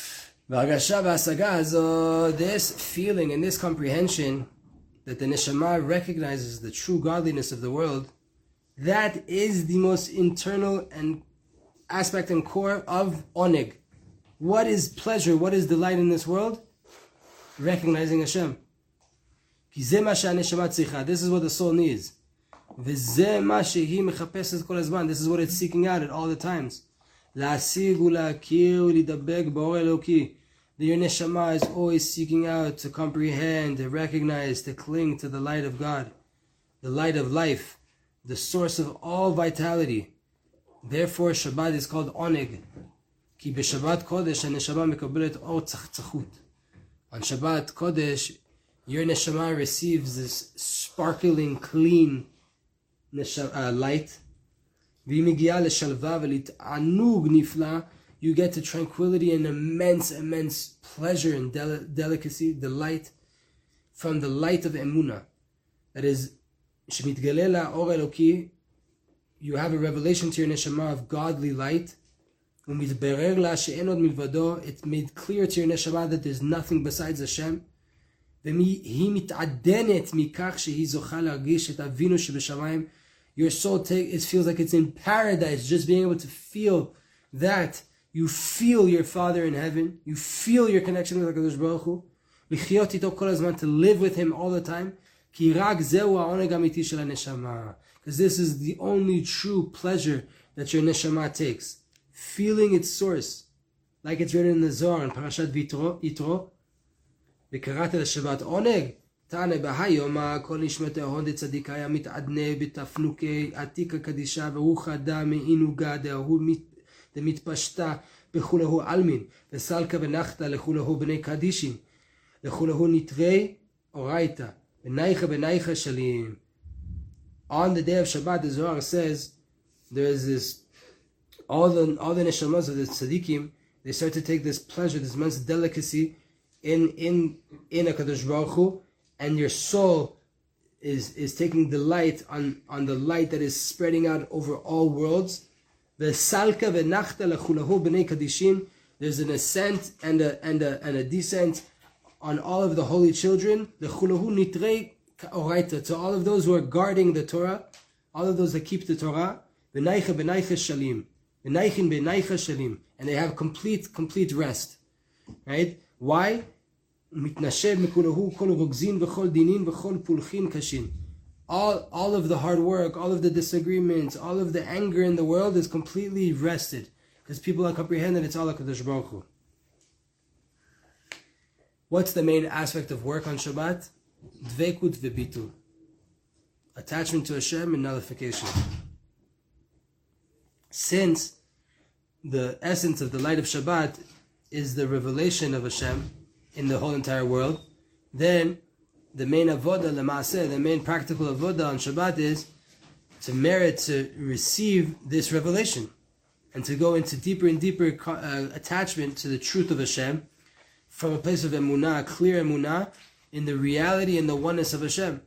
This feeling and this comprehension that the neshama recognizes the true godliness of the world, that is the most internal and aspect and core of oneg. What is pleasure? What is delight in this world? Recognizing Hashem. This is what the soul needs. This is what it's seeking out at all the times. Your neshama is always seeking out to comprehend, to recognize, to cling to the light of God, the light of life, the source of all vitality. Therefore, Shabbat is called oneg. Ki b'Shabbat Kodesh haneshama mekabelet or tzachtzachut. On Shabbat Kodesh, your neshama receives this sparkling, clean neshama, uh, light. V'imigia l'shalva v'lit'anug nifla. You get to tranquility and immense, immense pleasure and del- delicacy, delight from the light of Emunah. That is, shemitgalela or eloki. You have a revelation to your neshama of godly light. Umitberer la she'enod milvado. It's made clear to your neshama that there's nothing besides Hashem. V'hi mit'adenet mikach shehi zocha l'argish et avinu shebeshamayim. Your soul take, it feels like it's in paradise, just being able to feel that. You feel your Father in heaven. You feel your connection with HaKadosh Baruch Hu. To live with Him all the time. Because this is the only true pleasure that your neshama takes. Feeling its source. Like it's written in the Zohar in Parashat Yitro. V'karata l'Shabbat oneg. Tane b'hayoma kol nishmete ahod tzadikaya mit'adne b'tafnuke atika kadisha v'rucha da me'inuga de'ahu mit דמתפשטה בכולהו אלמין, וסלקה ונחתה לכולהו בני קדישים, לכולהו נתרי אורייתא, ונייכה ונייכה שלים. On the day of Shabbat, the Zohar says, there is this, all the all the neshamas of the tzaddikim, they start to take this pleasure, this immense delicacy in in in HaKadosh Baruch Hu, and your soul is is taking delight on, on the light that is spreading out over all worlds. There's an ascent and a and a and a descent on all of the holy children. The to all of those who are guarding the Torah, all of those that keep the Torah. And they have complete complete rest. Right? Why? All, all of the hard work, all of the disagreements, all of the anger in the world is completely rested. Because people are comprehending it's all HaKadosh Baruch Hu. What's the main aspect of work on Shabbat? Dveikut v'bitul. Attachment to Hashem and nullification. Since the essence of the light of Shabbat is the revelation of Hashem in the whole entire world, then the main avodah, lemaaseh, the main practical avodah on Shabbat is to merit to receive this revelation and to go into deeper and deeper uh, attachment to the truth of Hashem from a place of emunah, clear emunah, in the reality and the oneness of Hashem.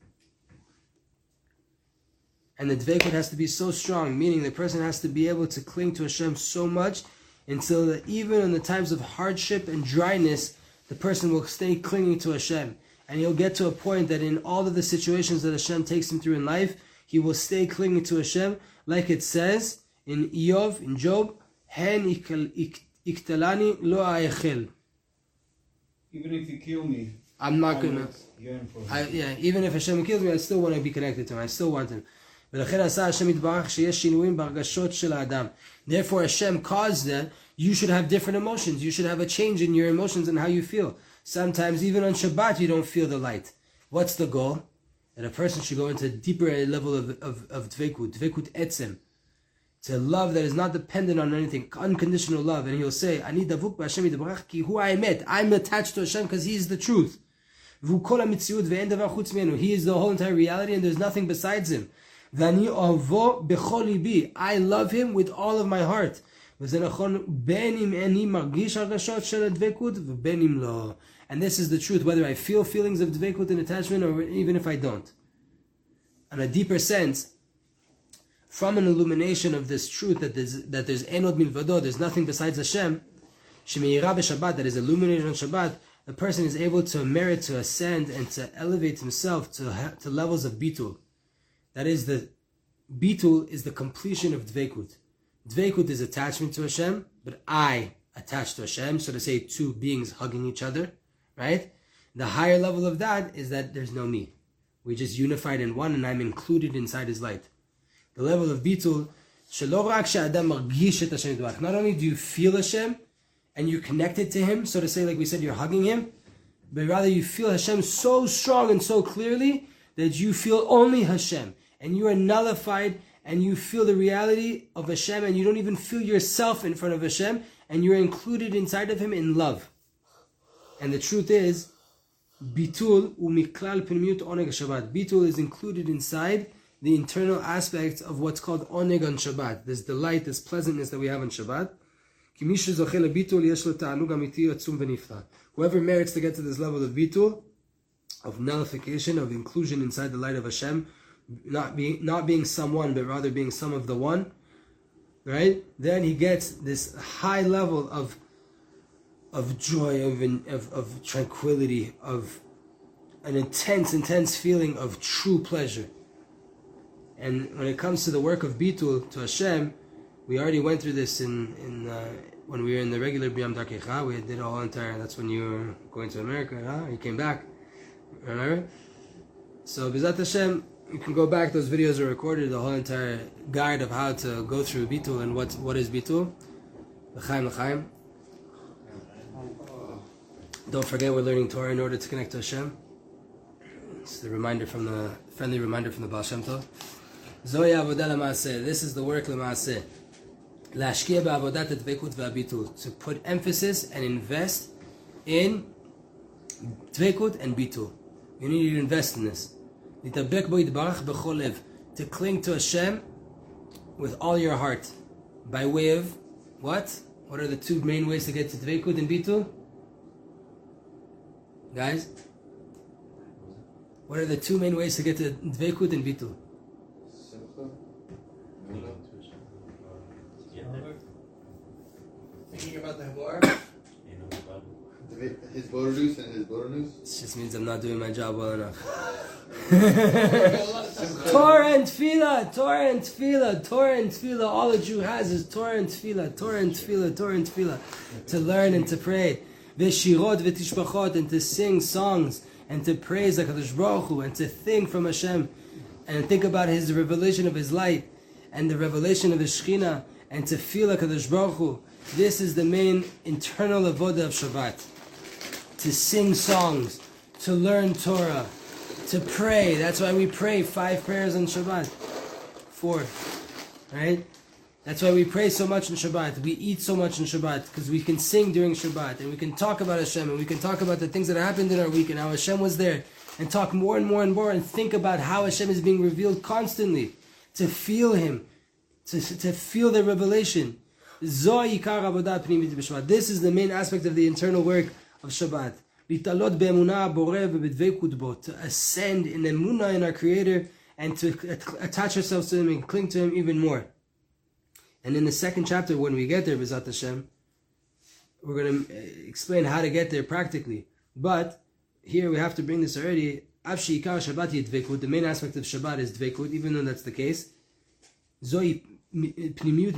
And the dveikut has to be so strong, meaning the person has to be able to cling to Hashem so much until that even in the times of hardship and dryness, the person will stay clinging to Hashem. And he'll get to a point that in all of the situations that Hashem takes him through in life, he will stay clinging to Hashem, like it says in Iyov, in Job, Hen iktalani lo aechel.
Even if you kill me,
I'm not gonna.
yearn for him.
I, yeah, even if Hashem kills me, I still want to be connected to him. I still want him. Therefore, Hashem caused that you should have different emotions. You should have a change in your emotions and how you feel. Sometimes, even on Shabbat, you don't feel the light. What's the goal? That a person should go into a deeper level of, of, of dveikut, dveikut etzem, to love that is not dependent on anything, unconditional love. And he'll say, Ani davuk b'Hashem yitbarach ki hu ha'emet. I'm attached to Hashem because He is the truth. V'hu kol ha'mitziut ve'en davar chutz menu. He is the whole entire reality and there's nothing besides Him. V'ani avo b'chol libi. I love Him with all of my heart. וזה נכון בין אם אני מרגיש הרגשות של הדבקות ובין אם לא. And this is the truth, whether I feel feelings of dveikut and attachment or even if I don't. On a deeper sense, from an illumination of this truth that there's, that there's enod milvado, there's nothing besides Hashem, shemeira b'Shabbat, that is illuminated on Shabbat, the person is able to merit, to ascend, and to elevate himself to, to levels of bitul. That is, the bitul is the completion of dveikut. Dveikut is attachment to Hashem, but I attach to Hashem, so to say two beings hugging each other, right? The higher level of that is that there's no me. We're just unified in one and I'm included inside His light. The level of bitul, not only do you feel Hashem and you're connected to Him, so to say, like we said, you're hugging Him, but rather you feel Hashem so strong and so clearly that you feel only Hashem and you are nullified and you feel the reality of Hashem and you don't even feel yourself in front of Hashem and you're included inside of Him in love. And the truth is, bitul umiklal pnimiyut oneg Shabbat. Bitul is included inside the internal aspects of what's called oneg on Shabbat. This delight, this pleasantness that we have on Shabbat. Whoever merits to get to this level of bitul, of nullification, of inclusion inside the light of Hashem, not being not being someone, but rather being some of the one, right? Then he gets this high level of of joy, of, of, of tranquility, of an intense, intense feeling of true pleasure. And when it comes to the work of bitul to Hashem, we already went through this in, in uh, when we were in the regular B'yam Darkecha. We did a whole entire, that's when you were going to America, huh? You came back, remember? So B'ezrat Hashem, you can go back, those videos are recorded, the whole entire guide of how to go through bitul and what what is bitul. L'chaim, l'chaim. Don't forget we're learning Torah in order to connect to Hashem. It's the reminder from the friendly reminder from the Baal Shem Tov. Zoya avodah l'maaseh. This is the work l'maaseh. Lashkia ba'avodat dveikut v'abitul. To put emphasis and invest in dveikut and bitul. You need to invest in this. Litabek bo yitbarach b'chol lev. To cling to Hashem with all your heart. By way of what? What are the two main ways to get to Dveikut and Bitul? Guys? What are the two main ways to get to Dveikut and Bitul?
Simcha.
Thinking about the Gemara?
His bonus and his bonus.
It just means I'm not doing my job well enough. Torah and Tefillah, Torah and Tefillah, Torah and Tefillah. All a Jew has is Torah and Tefillah, Torah and Tefillah, Torah and Tefillah. To learn and to pray. V'shirot v'tishbachot, and to sing songs and to praise HaKadosh Baruch Hu and to think from Hashem and think about His revelation of His light and the revelation of His Shekhinah and to feel HaKadosh Baruch Hu. This is the main internal avodah of Shabbat. To sing songs, to learn Torah, to pray. That's why we pray five prayers on Shabbat. Four. Right? That's why we pray so much on Shabbat. We eat so much on Shabbat because we can sing during Shabbat and we can talk about Hashem and we can talk about the things that happened in our week and how Hashem was there and talk more and more and more and think about how Hashem is being revealed constantly. To feel Him. To, to feel the revelation. This is the main aspect of the internal work of Shabbat. To ascend in emunah in our Creator and to attach ourselves to Him and cling to Him even more. And in the second chapter, when we get there, B'ezrat Hashem, we're going to explain how to get there practically. But here we have to bring this already. The main aspect of Shabbat is Dveikut, even though that's the case. This is the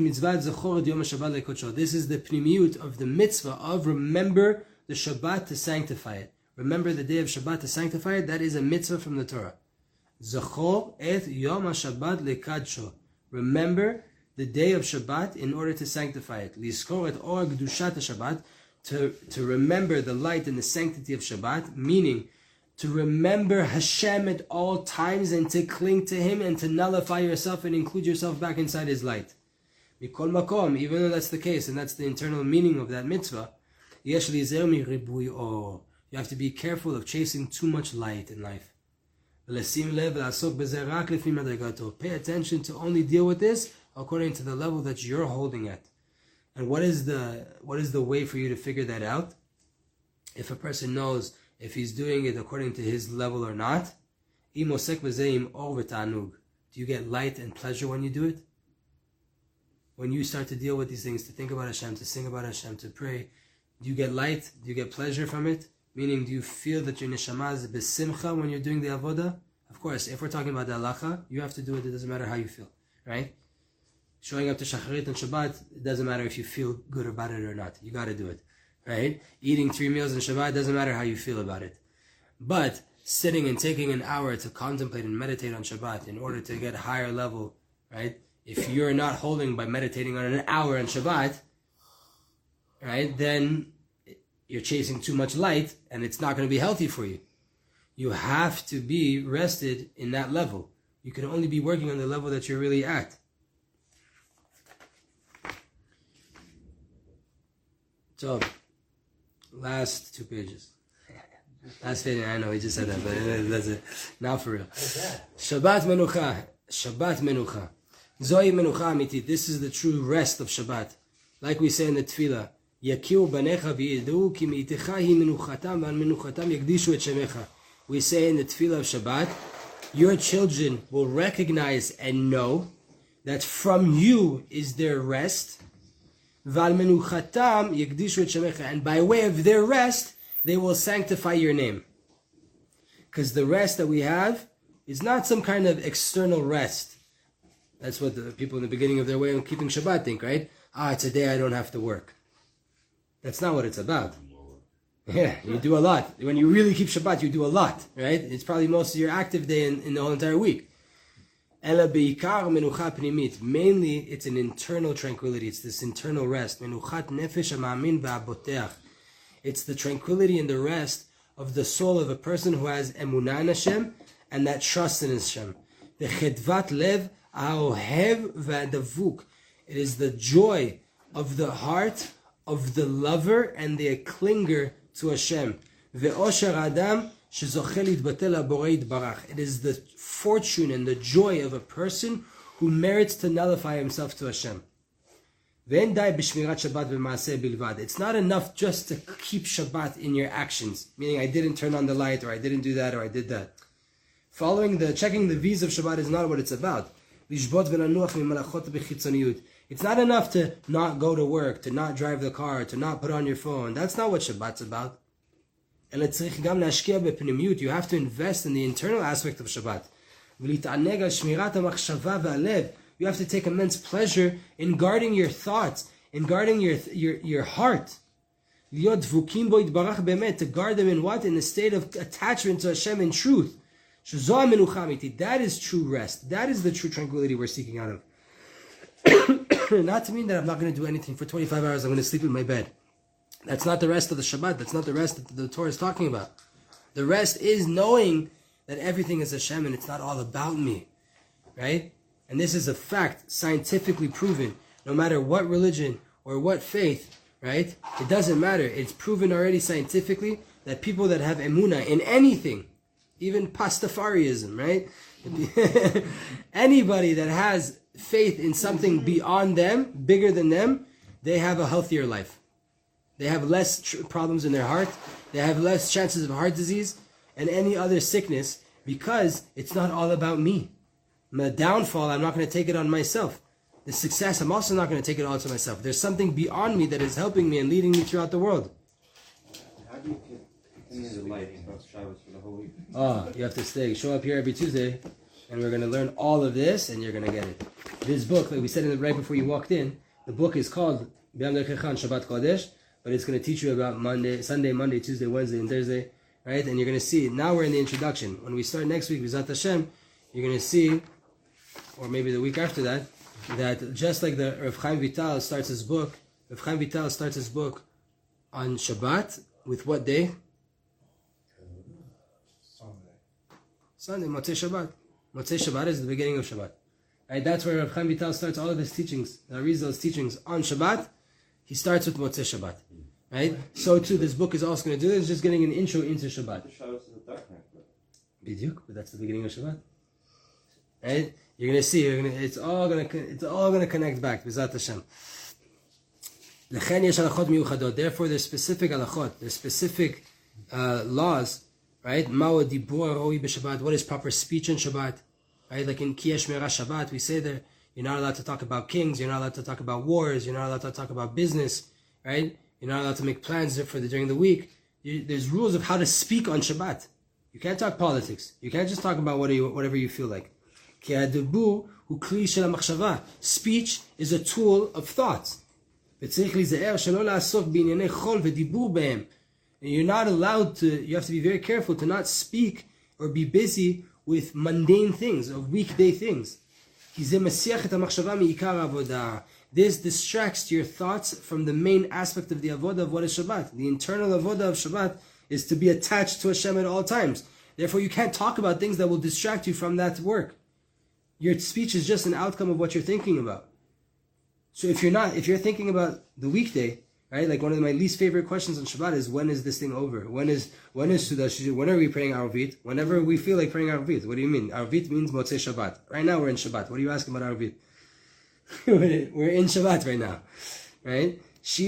pnimiut of the mitzvah of remember the Shabbat to sanctify it. Remember the day of Shabbat to sanctify it. That is a mitzvah from the Torah. Zachor et yom ha-Shabbat lekadsho. Remember the day of Shabbat in order to sanctify it. Lizkor et or kedushat ha-Shabbat. To, to remember the light and the sanctity of Shabbat, meaning to remember Hashem at all times and to cling to Him and to nullify yourself and include yourself back inside His light. Mikol makom, even though that's the case and that's the internal meaning of that mitzvah, yesh lizer mi ribui or. You have to be careful of chasing too much light in life. Pay attention to only deal with this according to the level that you're holding at. And what is the what is the way for you to figure that out? If a person knows if he's doing it according to his level or not, do you get light and pleasure when you do it? When you start to deal with these things, to think about Hashem, to sing about Hashem, to pray, do you get light? Do you get pleasure from it? Meaning, do you feel that your neshama is besimcha when you're doing the avodah? Of course, if we're talking about the halacha, you have to do it. It doesn't matter how you feel, right? Showing up to Shacharit and Shabbat, it doesn't matter if you feel good about it or not. You got to do it, right? Eating three meals in Shabbat, doesn't matter how you feel about it. But sitting and taking an hour to contemplate and meditate on Shabbat in order to get a higher level, right? If you're not holding by meditating on an hour on Shabbat, right, then you're chasing too much light and it's not going to be healthy for you. You have to be rested in that level. You can only be working on the level that you're really at. So, last two pages. Last page, I know he just said that, but that's it. Now for real. Shabbat menucha. Shabbat menucha. Zoi menucha amiti. This is the true rest of Shabbat. Like we say in the Tefillah. Yakiu banecha v'yidu ki meitecha hi menuchatam v'al menuchatam yagdishu et shemecha. We say in the Tefillah of Shabbat, your children will recognize and know that from you is their rest. And by way of their rest, they will sanctify your name. Because the rest that we have is not some kind of external rest. That's what the people in the beginning of their way of keeping Shabbat think, right? Ah, today I don't have to work. That's not what it's about. Yeah, you do a lot. When you really keep Shabbat, you do a lot, right? It's probably most of your active day in, in the whole entire week. Mainly, it's an internal tranquility. It's this internal rest. It's the tranquility and the rest of the soul of a person who has emunah in Hashem and that trust in Hashem. It is the joy of the heart of the lover and the clinger to Hashem. It is the fortune and the joy of a person who merits to nullify himself to Hashem. It's not enough just to keep Shabbat in your actions, meaning I didn't turn on the light, or I didn't do that, or I did that. Following the, checking the V's of Shabbat is not what it's about. It's not enough to not go to work, to not drive the car, to not put on your phone. That's not what Shabbat's about. You have to invest in the internal aspect of Shabbat. You have to take immense pleasure in guarding your thoughts, in guarding your your, your heart. To guard them in what? In a state of attachment to Hashem in truth. That is true rest. That is the true tranquility we're seeking out of. Not to mean that I'm not going to do anything for twenty-five hours, I'm going to sleep in my bed. That's not the rest of the Shabbat. That's not the rest that the Torah is talking about. The rest is knowing that everything is Hashem and it's not all about me. Right? And this is a fact, scientifically proven. No matter what religion or what faith, right? It doesn't matter. It's proven already scientifically that people that have emunah in anything, even Pastafarianism, right? Anybody that has faith in something beyond them, bigger than them, they have a healthier life. They have less tr- problems in their heart. They have less chances of heart disease and any other sickness because it's not all about me. My downfall, I'm not going to take it on myself. The success, I'm also not going to take it all to myself. There's something beyond me that is helping me and leading me throughout the world.
How do you continue the light across Shabbos for the whole week?
Oh, you have to stay. Show up here every Tuesday, and we're going to learn all of this, and you're going to get it. This book, like we said in the, right before you walked in, the book is called B'Yam Derkecha Shabbat Kodesh, but it's going to teach you about Monday, Sunday, Monday, Tuesday, Wednesday, and Thursday, right? And you're going to see, now we're in the introduction. When we start next week, B'Zat Hashem, you're going to see, or maybe the week after that, that just like the Rav Chaim Vital starts his book, Rav Chaim Vital starts his book on Shabbat, with what day?
Sunday.
Sunday, Motzei Shabbat. Motzei Shabbat is the beginning of Shabbat. Right? That's where Rav Chaim Vital starts all of his teachings, the Arizal's teachings on Shabbat. He starts with Motzei Shabbat. Right? So too, this book is also going to do this, just getting an intro into Shabbat.
Shabbos is a dark night.
Biduk, but that's the beginning of Shabbat. Right? You're going to see, you're gonna, it's all going to it's all going to connect back. B'zat Hashem. Therefore, there's specific halachot, there's specific uh, laws, right? What is proper speech in Shabbat? Right? Like in Ki Shmira Shabbat, we say there, you're not allowed to talk about kings, you're not allowed to talk about wars, you're not allowed to talk about business, right? You're not allowed to make plans for the during the week. You, there's rules of how to speak on Shabbat. You can't talk politics. You can't just talk about what you, whatever you feel like. Speech is a tool of thought. And you're not allowed to, you have to be very careful to not speak or be busy with mundane things or weekday things. This distracts your thoughts from the main aspect of the avodah of what is Shabbat. The internal avodah of Shabbat is to be attached to Hashem at all times. Therefore, you can't talk about things that will distract you from that work. Your speech is just an outcome of what you're thinking about. So if you're not, if you're thinking about the weekday, right? Like one of my least favorite questions on Shabbat is, when is this thing over? When is when is Sudash? When are we praying Arvit? Whenever we feel like praying Arvit. What do you mean? Arvit means Motzei Shabbat. Right now we're in Shabbat. What are you asking about Arvit? We're in Shabbat right now, right?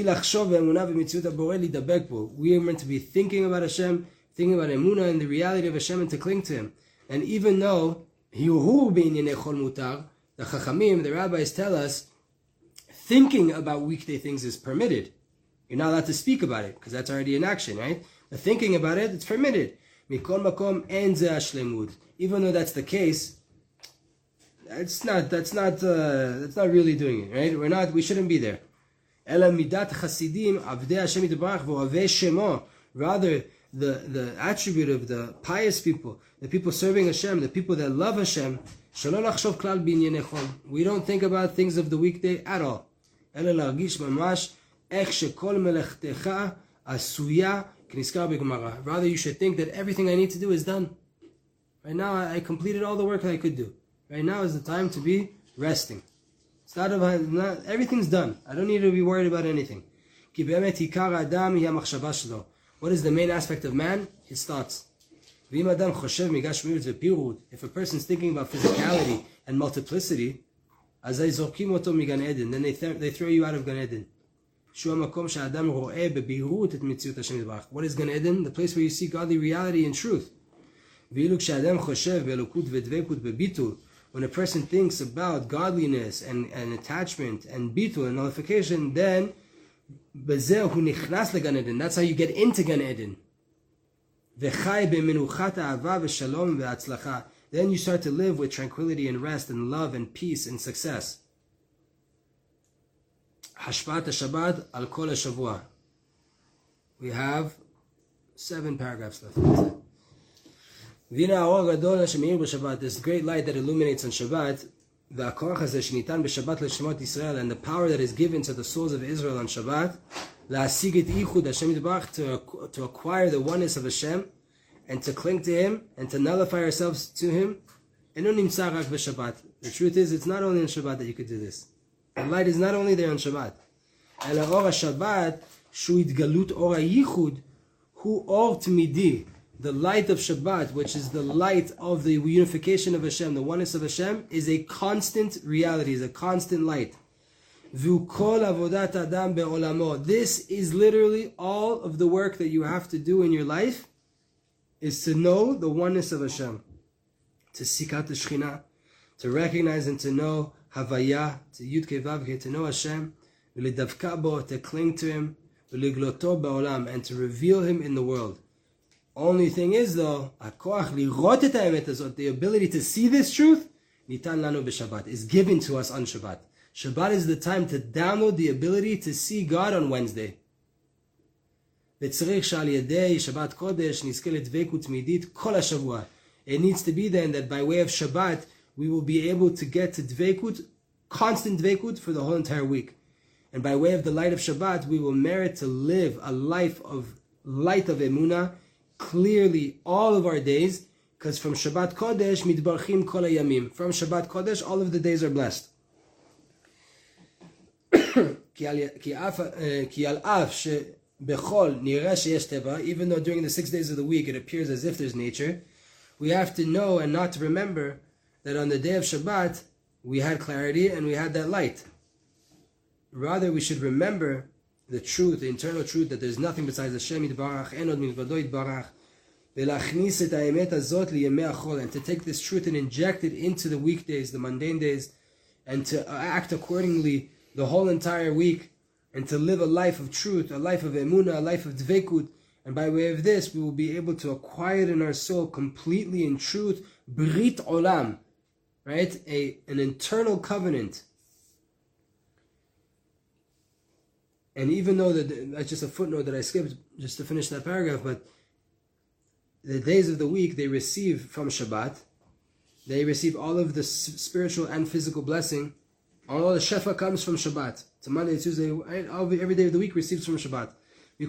We are meant to be thinking about Hashem, thinking about Emunah and the reality of Hashem, and to cling to Him. And even though the Chachamim, the rabbis tell us, thinking about weekday things is permitted. You're not allowed to speak about it, because that's already in action, right? But thinking about it, it's permitted. Even though that's the case, it's not, that's not, uh, that's not really doing it, right? We're not, we shouldn't be there. Rather, the, the attribute of the pious people, the people serving Hashem, the people that love Hashem, we don't think about things of the weekday at all. Rather, you should think that everything I need to do is done. Right now, I completed all the work I could do. Right now is the time to be resting. It's not about, not, everything's done. I don't need to be worried about anything. What is the main aspect of man? His thoughts. If a person is thinking about physicality and multiplicity, Azay zokim oto migan Eden. Then they th- they throw you out of Gan Eden. Shu hamakom she'adam ro'eh bebihut et mitziut Hashem yitbarach. What is Gan Eden? The place where you see godly reality and truth. Ve'iluk she'adam choshev be'elokut ve'dvekut bebitul. When a person thinks about godliness and, and attachment and bitul and nullification, then bezeh hu nichnas leGan Eden. That's how you get into Gan Eden. V'chai be'menuchat ha'ava v'shalom ve'atzlacha. Then you start to live with tranquility and rest and love and peace and success. Hashpat Shabbat al kol hashavua. We have seven paragraphs left. Vina haor gadol shemeir b'Shabbat. This great light that illuminates on Shabbat. V'hakoach hazeh shenitan b'Shabbat l'shemot Yisrael, and the power that is given to the souls of Israel on Shabbat. La'asig et ichud Hashem yitbarach, to to acquire the oneness of Hashem, and to cling to Him, and to nullify ourselves to Him. The truth is, it's not only on Shabbat that you could do this. The light is not only there on Shabbat. Ela or Shabbat, shu itgalut or yichud, hu or tmidi. The light of Shabbat, which is the light of the unification of Hashem, the oneness of Hashem, is a constant reality, is a constant light. Vu kol avodat adam be'olamo. This is literally all of the work that you have to do in your life, is to know the oneness of Hashem, to seek out the Shekhinah, to recognize and to know Havaya, to Yud Kei Vav Kei, to know Hashem, v'ledavka bo, to cling to Him, v'legloto ba'olam, and to reveal Him in the world. Only thing is though, hakoach lirot et ha'emet hazot, the ability to see this truth, nitan lanu b'Shabbat, is given to us on Shabbat. Shabbat is the time to download the ability to see God on Wednesday. וצריך שעל ידי שבת קודש נזכה לדבקות תמידית כל השבוע. It needs to be then that by way of Shabbat, we will be able to get to dvekut, constant dvekut for the whole entire week. And by way of the light of Shabbat, we will merit to live a life of light of emunah, clearly all of our days, because from Shabbat Kodesh, mitbarchim kol hayamim. From Shabbat Kodesh, all of the days are blessed. כי על אף ש... even though during the six days of the week it appears as if there's nature, we have to know and not to remember that on the day of Shabbat we had clarity and we had that light. Rather, we should remember the truth, the internal truth, that there's nothing besides Hashem Yitbarach, En od milvado Yitbarach, ve'lachnis et ha'emet hazot liyemei hachol, and to take this truth and inject it into the weekdays, the mundane days, and to act accordingly the whole entire week, and to live a life of truth, a life of emunah, a life of dvekut. And by way of this, we will be able to acquire in our soul completely in truth, brit olam, right? A, an internal covenant. And even though that, that's just a footnote that I skipped just to finish that paragraph, but the days of the week, they receive from Shabbat, they receive all of the spiritual and physical blessing. All the shefa comes from Shabbat. To Monday, Tuesday, every day of the week receives from Shabbat. The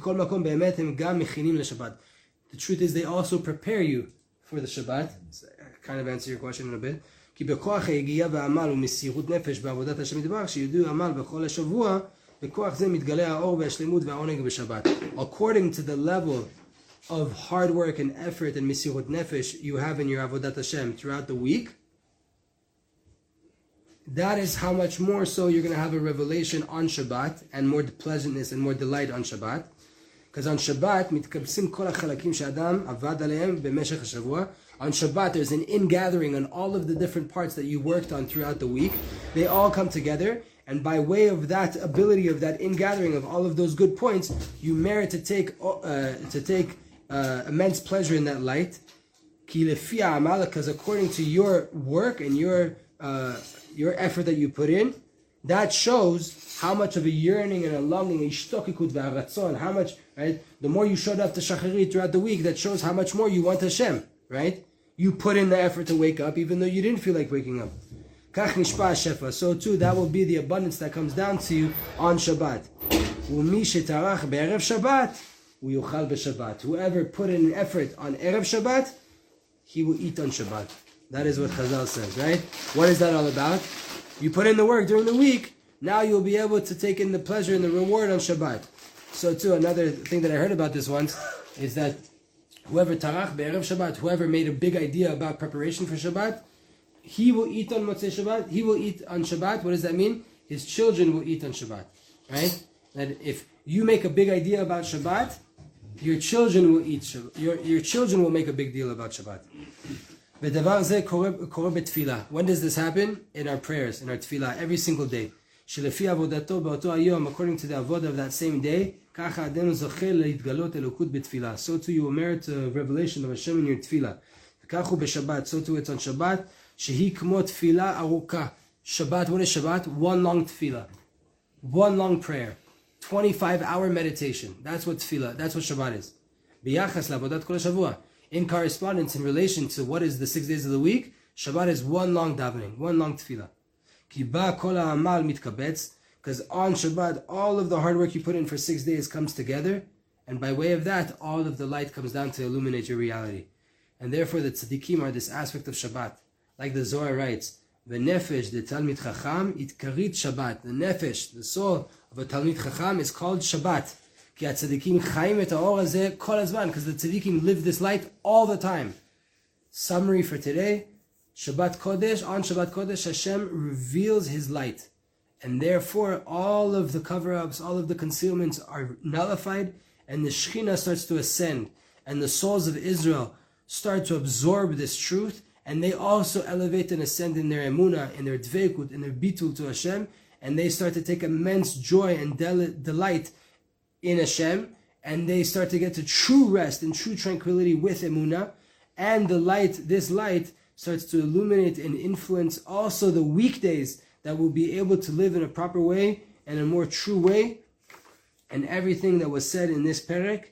truth is, they also prepare you for the Shabbat. So I kind of answer your question in a bit. According to the level of hard work and effort and misirut nefesh you have in your avodat Hashem throughout the week, that is how much more so you're going to have a revelation on Shabbat, and more pleasantness and more delight on Shabbat. Because on Shabbat, mitkabsim kol hachalakim she'adam avad aleim b'meshech hashavua. On Shabbat, there's an ingathering on all of the different parts that you worked on throughout the week. They all come together, and by way of that ability of that ingathering of all of those good points, you merit to take uh, to take uh, immense pleasure in that light. Ki lefi ha'amal, because according to your work and your uh, your effort that you put in, that shows how much of a yearning and a longing, how much, right? The more you showed up to Shacharit throughout the week, that shows how much more you want Hashem, right? You put in the effort to wake up, even though you didn't feel like waking up. Kach nishpa shefa. So too, that will be the abundance that comes down to you on Shabbat. Umi shetarach be'erev Shabbat, uyuchal b'Shabbat. Whoever put in an effort on Erev Shabbat, he will eat on Shabbat. That is what Chazal says, right? What is that all about? You put in the work during the week, now you'll be able to take in the pleasure and the reward on Shabbat. So too, another thing that I heard about this once is that whoever tarach be'erev Shabbat, whoever made a big idea about preparation for Shabbat, he will eat on Motzei Shabbat, he will eat on Shabbat. What does that mean? His children will eat on Shabbat. Right? That if you make a big idea about Shabbat, your children will eat Shabbat. Your, your children will make a big deal about Shabbat. When does this happen? In our prayers, in our tefillah, every single day. According to the avodah of that same day, so too you will merit a revelation of Hashem in your tefillah. So too it's on Shabbat. Shabbat, what is Shabbat? One long tefillah. One long prayer. twenty-five hour meditation. That's what tefillah, that's what Shabbat is. In correspondence, in relation to what is the six days of the week, Shabbat is one long davening, one long tefillah. Because on Shabbat, all of the hard work you put in for six days comes together, and by way of that, all of the light comes down to illuminate your reality. And therefore, the tzaddikim are this aspect of Shabbat. Like the Zohar writes, the nefesh, the Talmid Chacham, it karit Shabbat. The nefesh, the soul of a Talmid Chacham is called Shabbat. Because the tzaddikim live this light all the time. Summary for today, Shabbat Kodesh, on Shabbat Kodesh, Hashem reveals His light. And therefore, all of the cover-ups, all of the concealments are nullified, and the Shekhinah starts to ascend. And the souls of Israel start to absorb this truth, and they also elevate and ascend in their emunah, in their dveikut, in their bitul to Hashem, and they start to take immense joy and del- delight in Hashem, and they start to get to true rest and true tranquility with emunah, and the light, this light, starts to illuminate and influence also the weekdays that will be able to live in a proper way and a more true way. And everything that was said in this perek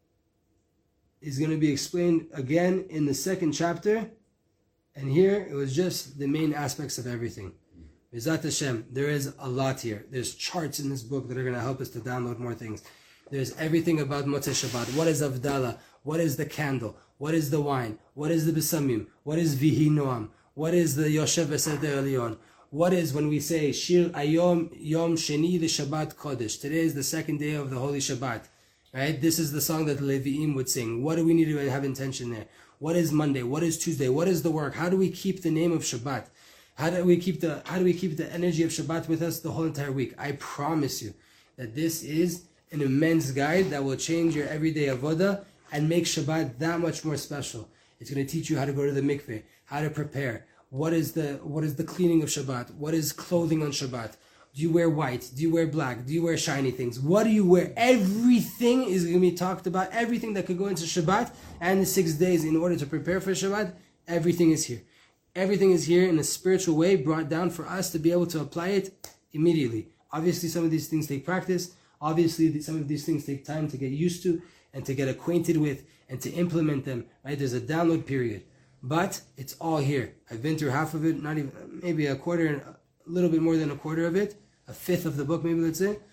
is going to be explained again in the second chapter. And here, it was just the main aspects of everything. Bezat Hashem, there is a lot here. There's charts in this book that are going to help us to download more things. There's everything about Motzei Shabbat. What is Avdallah? What is the candle? What is the wine? What is the Besamim? What is Vihi Noam? What is the Yoshev Beseder Elyon? What is when we say Shir Ayom Yom Sheni the Shabbat Kodesh? Today is the second day of the Holy Shabbat. Right? This is the song that the Levi'im would sing. What do we need to have intention there? What is Monday? What is Tuesday? What is the work? How do we keep the name of Shabbat? How do we keep the How do we keep the energy of Shabbat with us the whole entire week? I promise you that this is an immense guide that will change your everyday avodah and make Shabbat that much more special. It's going to teach you how to go to the mikveh, how to prepare. What is the What is the cleaning of Shabbat? What is clothing on Shabbat? Do you wear white? Do you wear black? Do you wear shiny things? What do you wear? Everything is going to be talked about. Everything that could go into Shabbat and the six days in order to prepare for Shabbat, everything is here. Everything is here in a spiritual way brought down for us to be able to apply it immediately. Obviously, some of these things take practice. Obviously, some of these things take time to get used to and to get acquainted with and to implement them. Right? There's a download period. But it's all here. I've been through half of it, not even, maybe a quarter, a little bit more than a quarter of it. A fifth of the book, maybe let's say.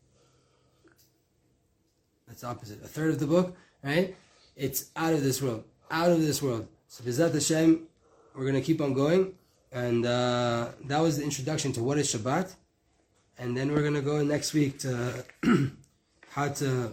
That's the opposite. A third of the book, right? It's out of this world. Out of this world. So B'ezrat Hashem, we're going to keep on going. And uh, that was the introduction to what is Shabbat. And then we're going to go next week to how to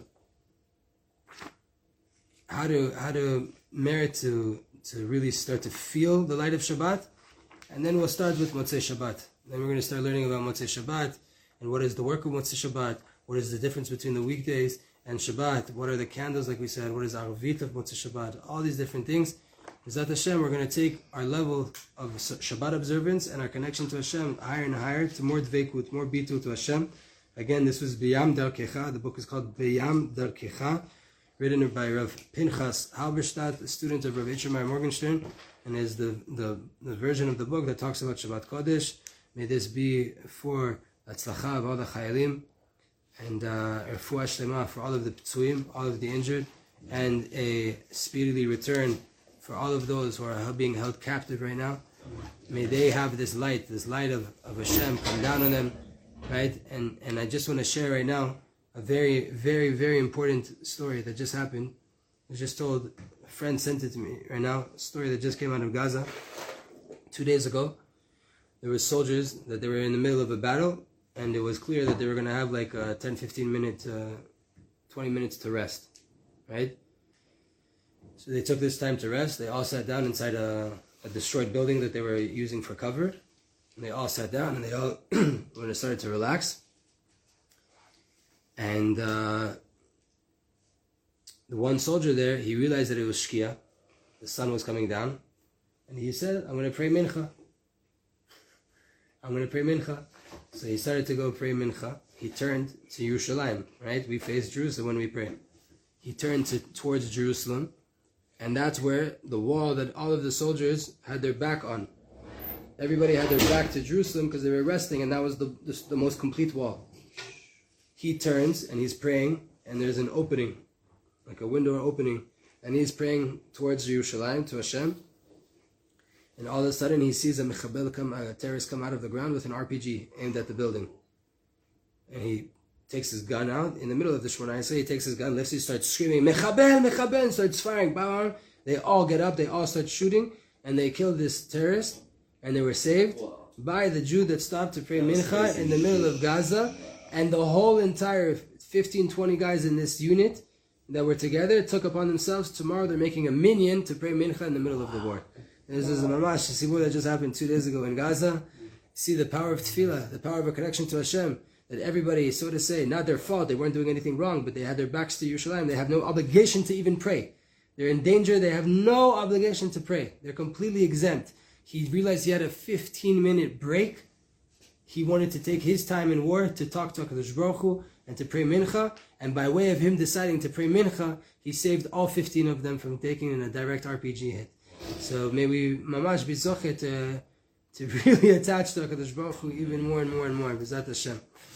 how to how to merit to to really start to feel the light of Shabbat. And then we'll start with Motzei Shabbat. Then we're going to start learning about Motzei Shabbat and what is the work of Motzei Shabbat, what is the difference between the weekdays and Shabbat, what are the candles, like we said, what is Arvit of Motzei Shabbat, all these different things. B'ezrat Hashem, we're going to take our level of Shabbat observance and our connection to Hashem higher and higher, to more dveikut, more bitul to Hashem. Again, this was Beyam Darkecha. The book is called Beyam Darkecha, written by Rav Pinchas Halberstadt, a student of Rav Yitzchak Morgenstern, and is the, the, the version of the book that talks about Shabbat Kodesh. May this be for Atzlacha of all the Chayalim, and Refuah Shlema for all of the Ptsuim, all of the injured, and a speedily return for all of those who are being held captive right now. May they have this light, this light of, of Hashem come down on them, right? And and I just want to share right now a very, very, very important story that just happened. I was just told, a friend sent it to me right now, a story that just came out of Gaza two days ago. There were soldiers that they were in the middle of a battle, and it was clear that they were going to have like a ten, fifteen minute, uh, twenty minutes to rest, right? So they took this time to rest. They all sat down inside a a destroyed building that they were using for cover. And they all sat down and they all when it started to relax. And uh, the one soldier there, he realized that it was Shkia. The sun was coming down. And he said, I'm going to pray Mincha. I'm going to pray Mincha. So he started to go pray Mincha. He turned to Yerushalayim, right? We face Jerusalem when we pray. He turned to, towards Jerusalem. And that's where the wall that all of the soldiers had their back on. Everybody had their back to Jerusalem because they were resting, and that was the, the, the most complete wall. He turns and he's praying, and there's an opening, like a window opening, and he's praying towards Yerushalayim, to Hashem. And all of a sudden he sees a mechabel come, a terrorist come out of the ground with an R P G aimed at the building. And he takes his gun out in the middle of the Shemona Esrei. He takes his gun, lifts it, starts screaming, "Mechabel, mechabel!" starts firing. Bam! They all get up, they all start shooting, and they kill this terrorist, and they were saved by the Jew that stopped to pray Mincha in the middle of Gaza, and the whole entire fifteen, twenty guys in this unit that were together took upon themselves. Tomorrow they're making a minyan to pray Mincha in the middle of the war. And this is a mamash, a sibur that just happened two days ago in Gaza. See the power of tefillah, the power of a connection to Hashem. That everybody, so to say, not their fault, they weren't doing anything wrong, but they had their backs to Yerushalayim. They have no obligation to even pray. They're in danger, they have no obligation to pray. They're completely exempt. He realized he had a fifteen minute break. He wanted to take his time in war to talk to HaKadosh Baruch Hu and to pray Mincha. And by way of him deciding to pray Mincha, he saved all fifteen of them from taking in a direct R P G hit. So may we mamash be zoche to, to really attach to HaKadosh Baruch Hu even more and more and more. B'ezrat Hashem.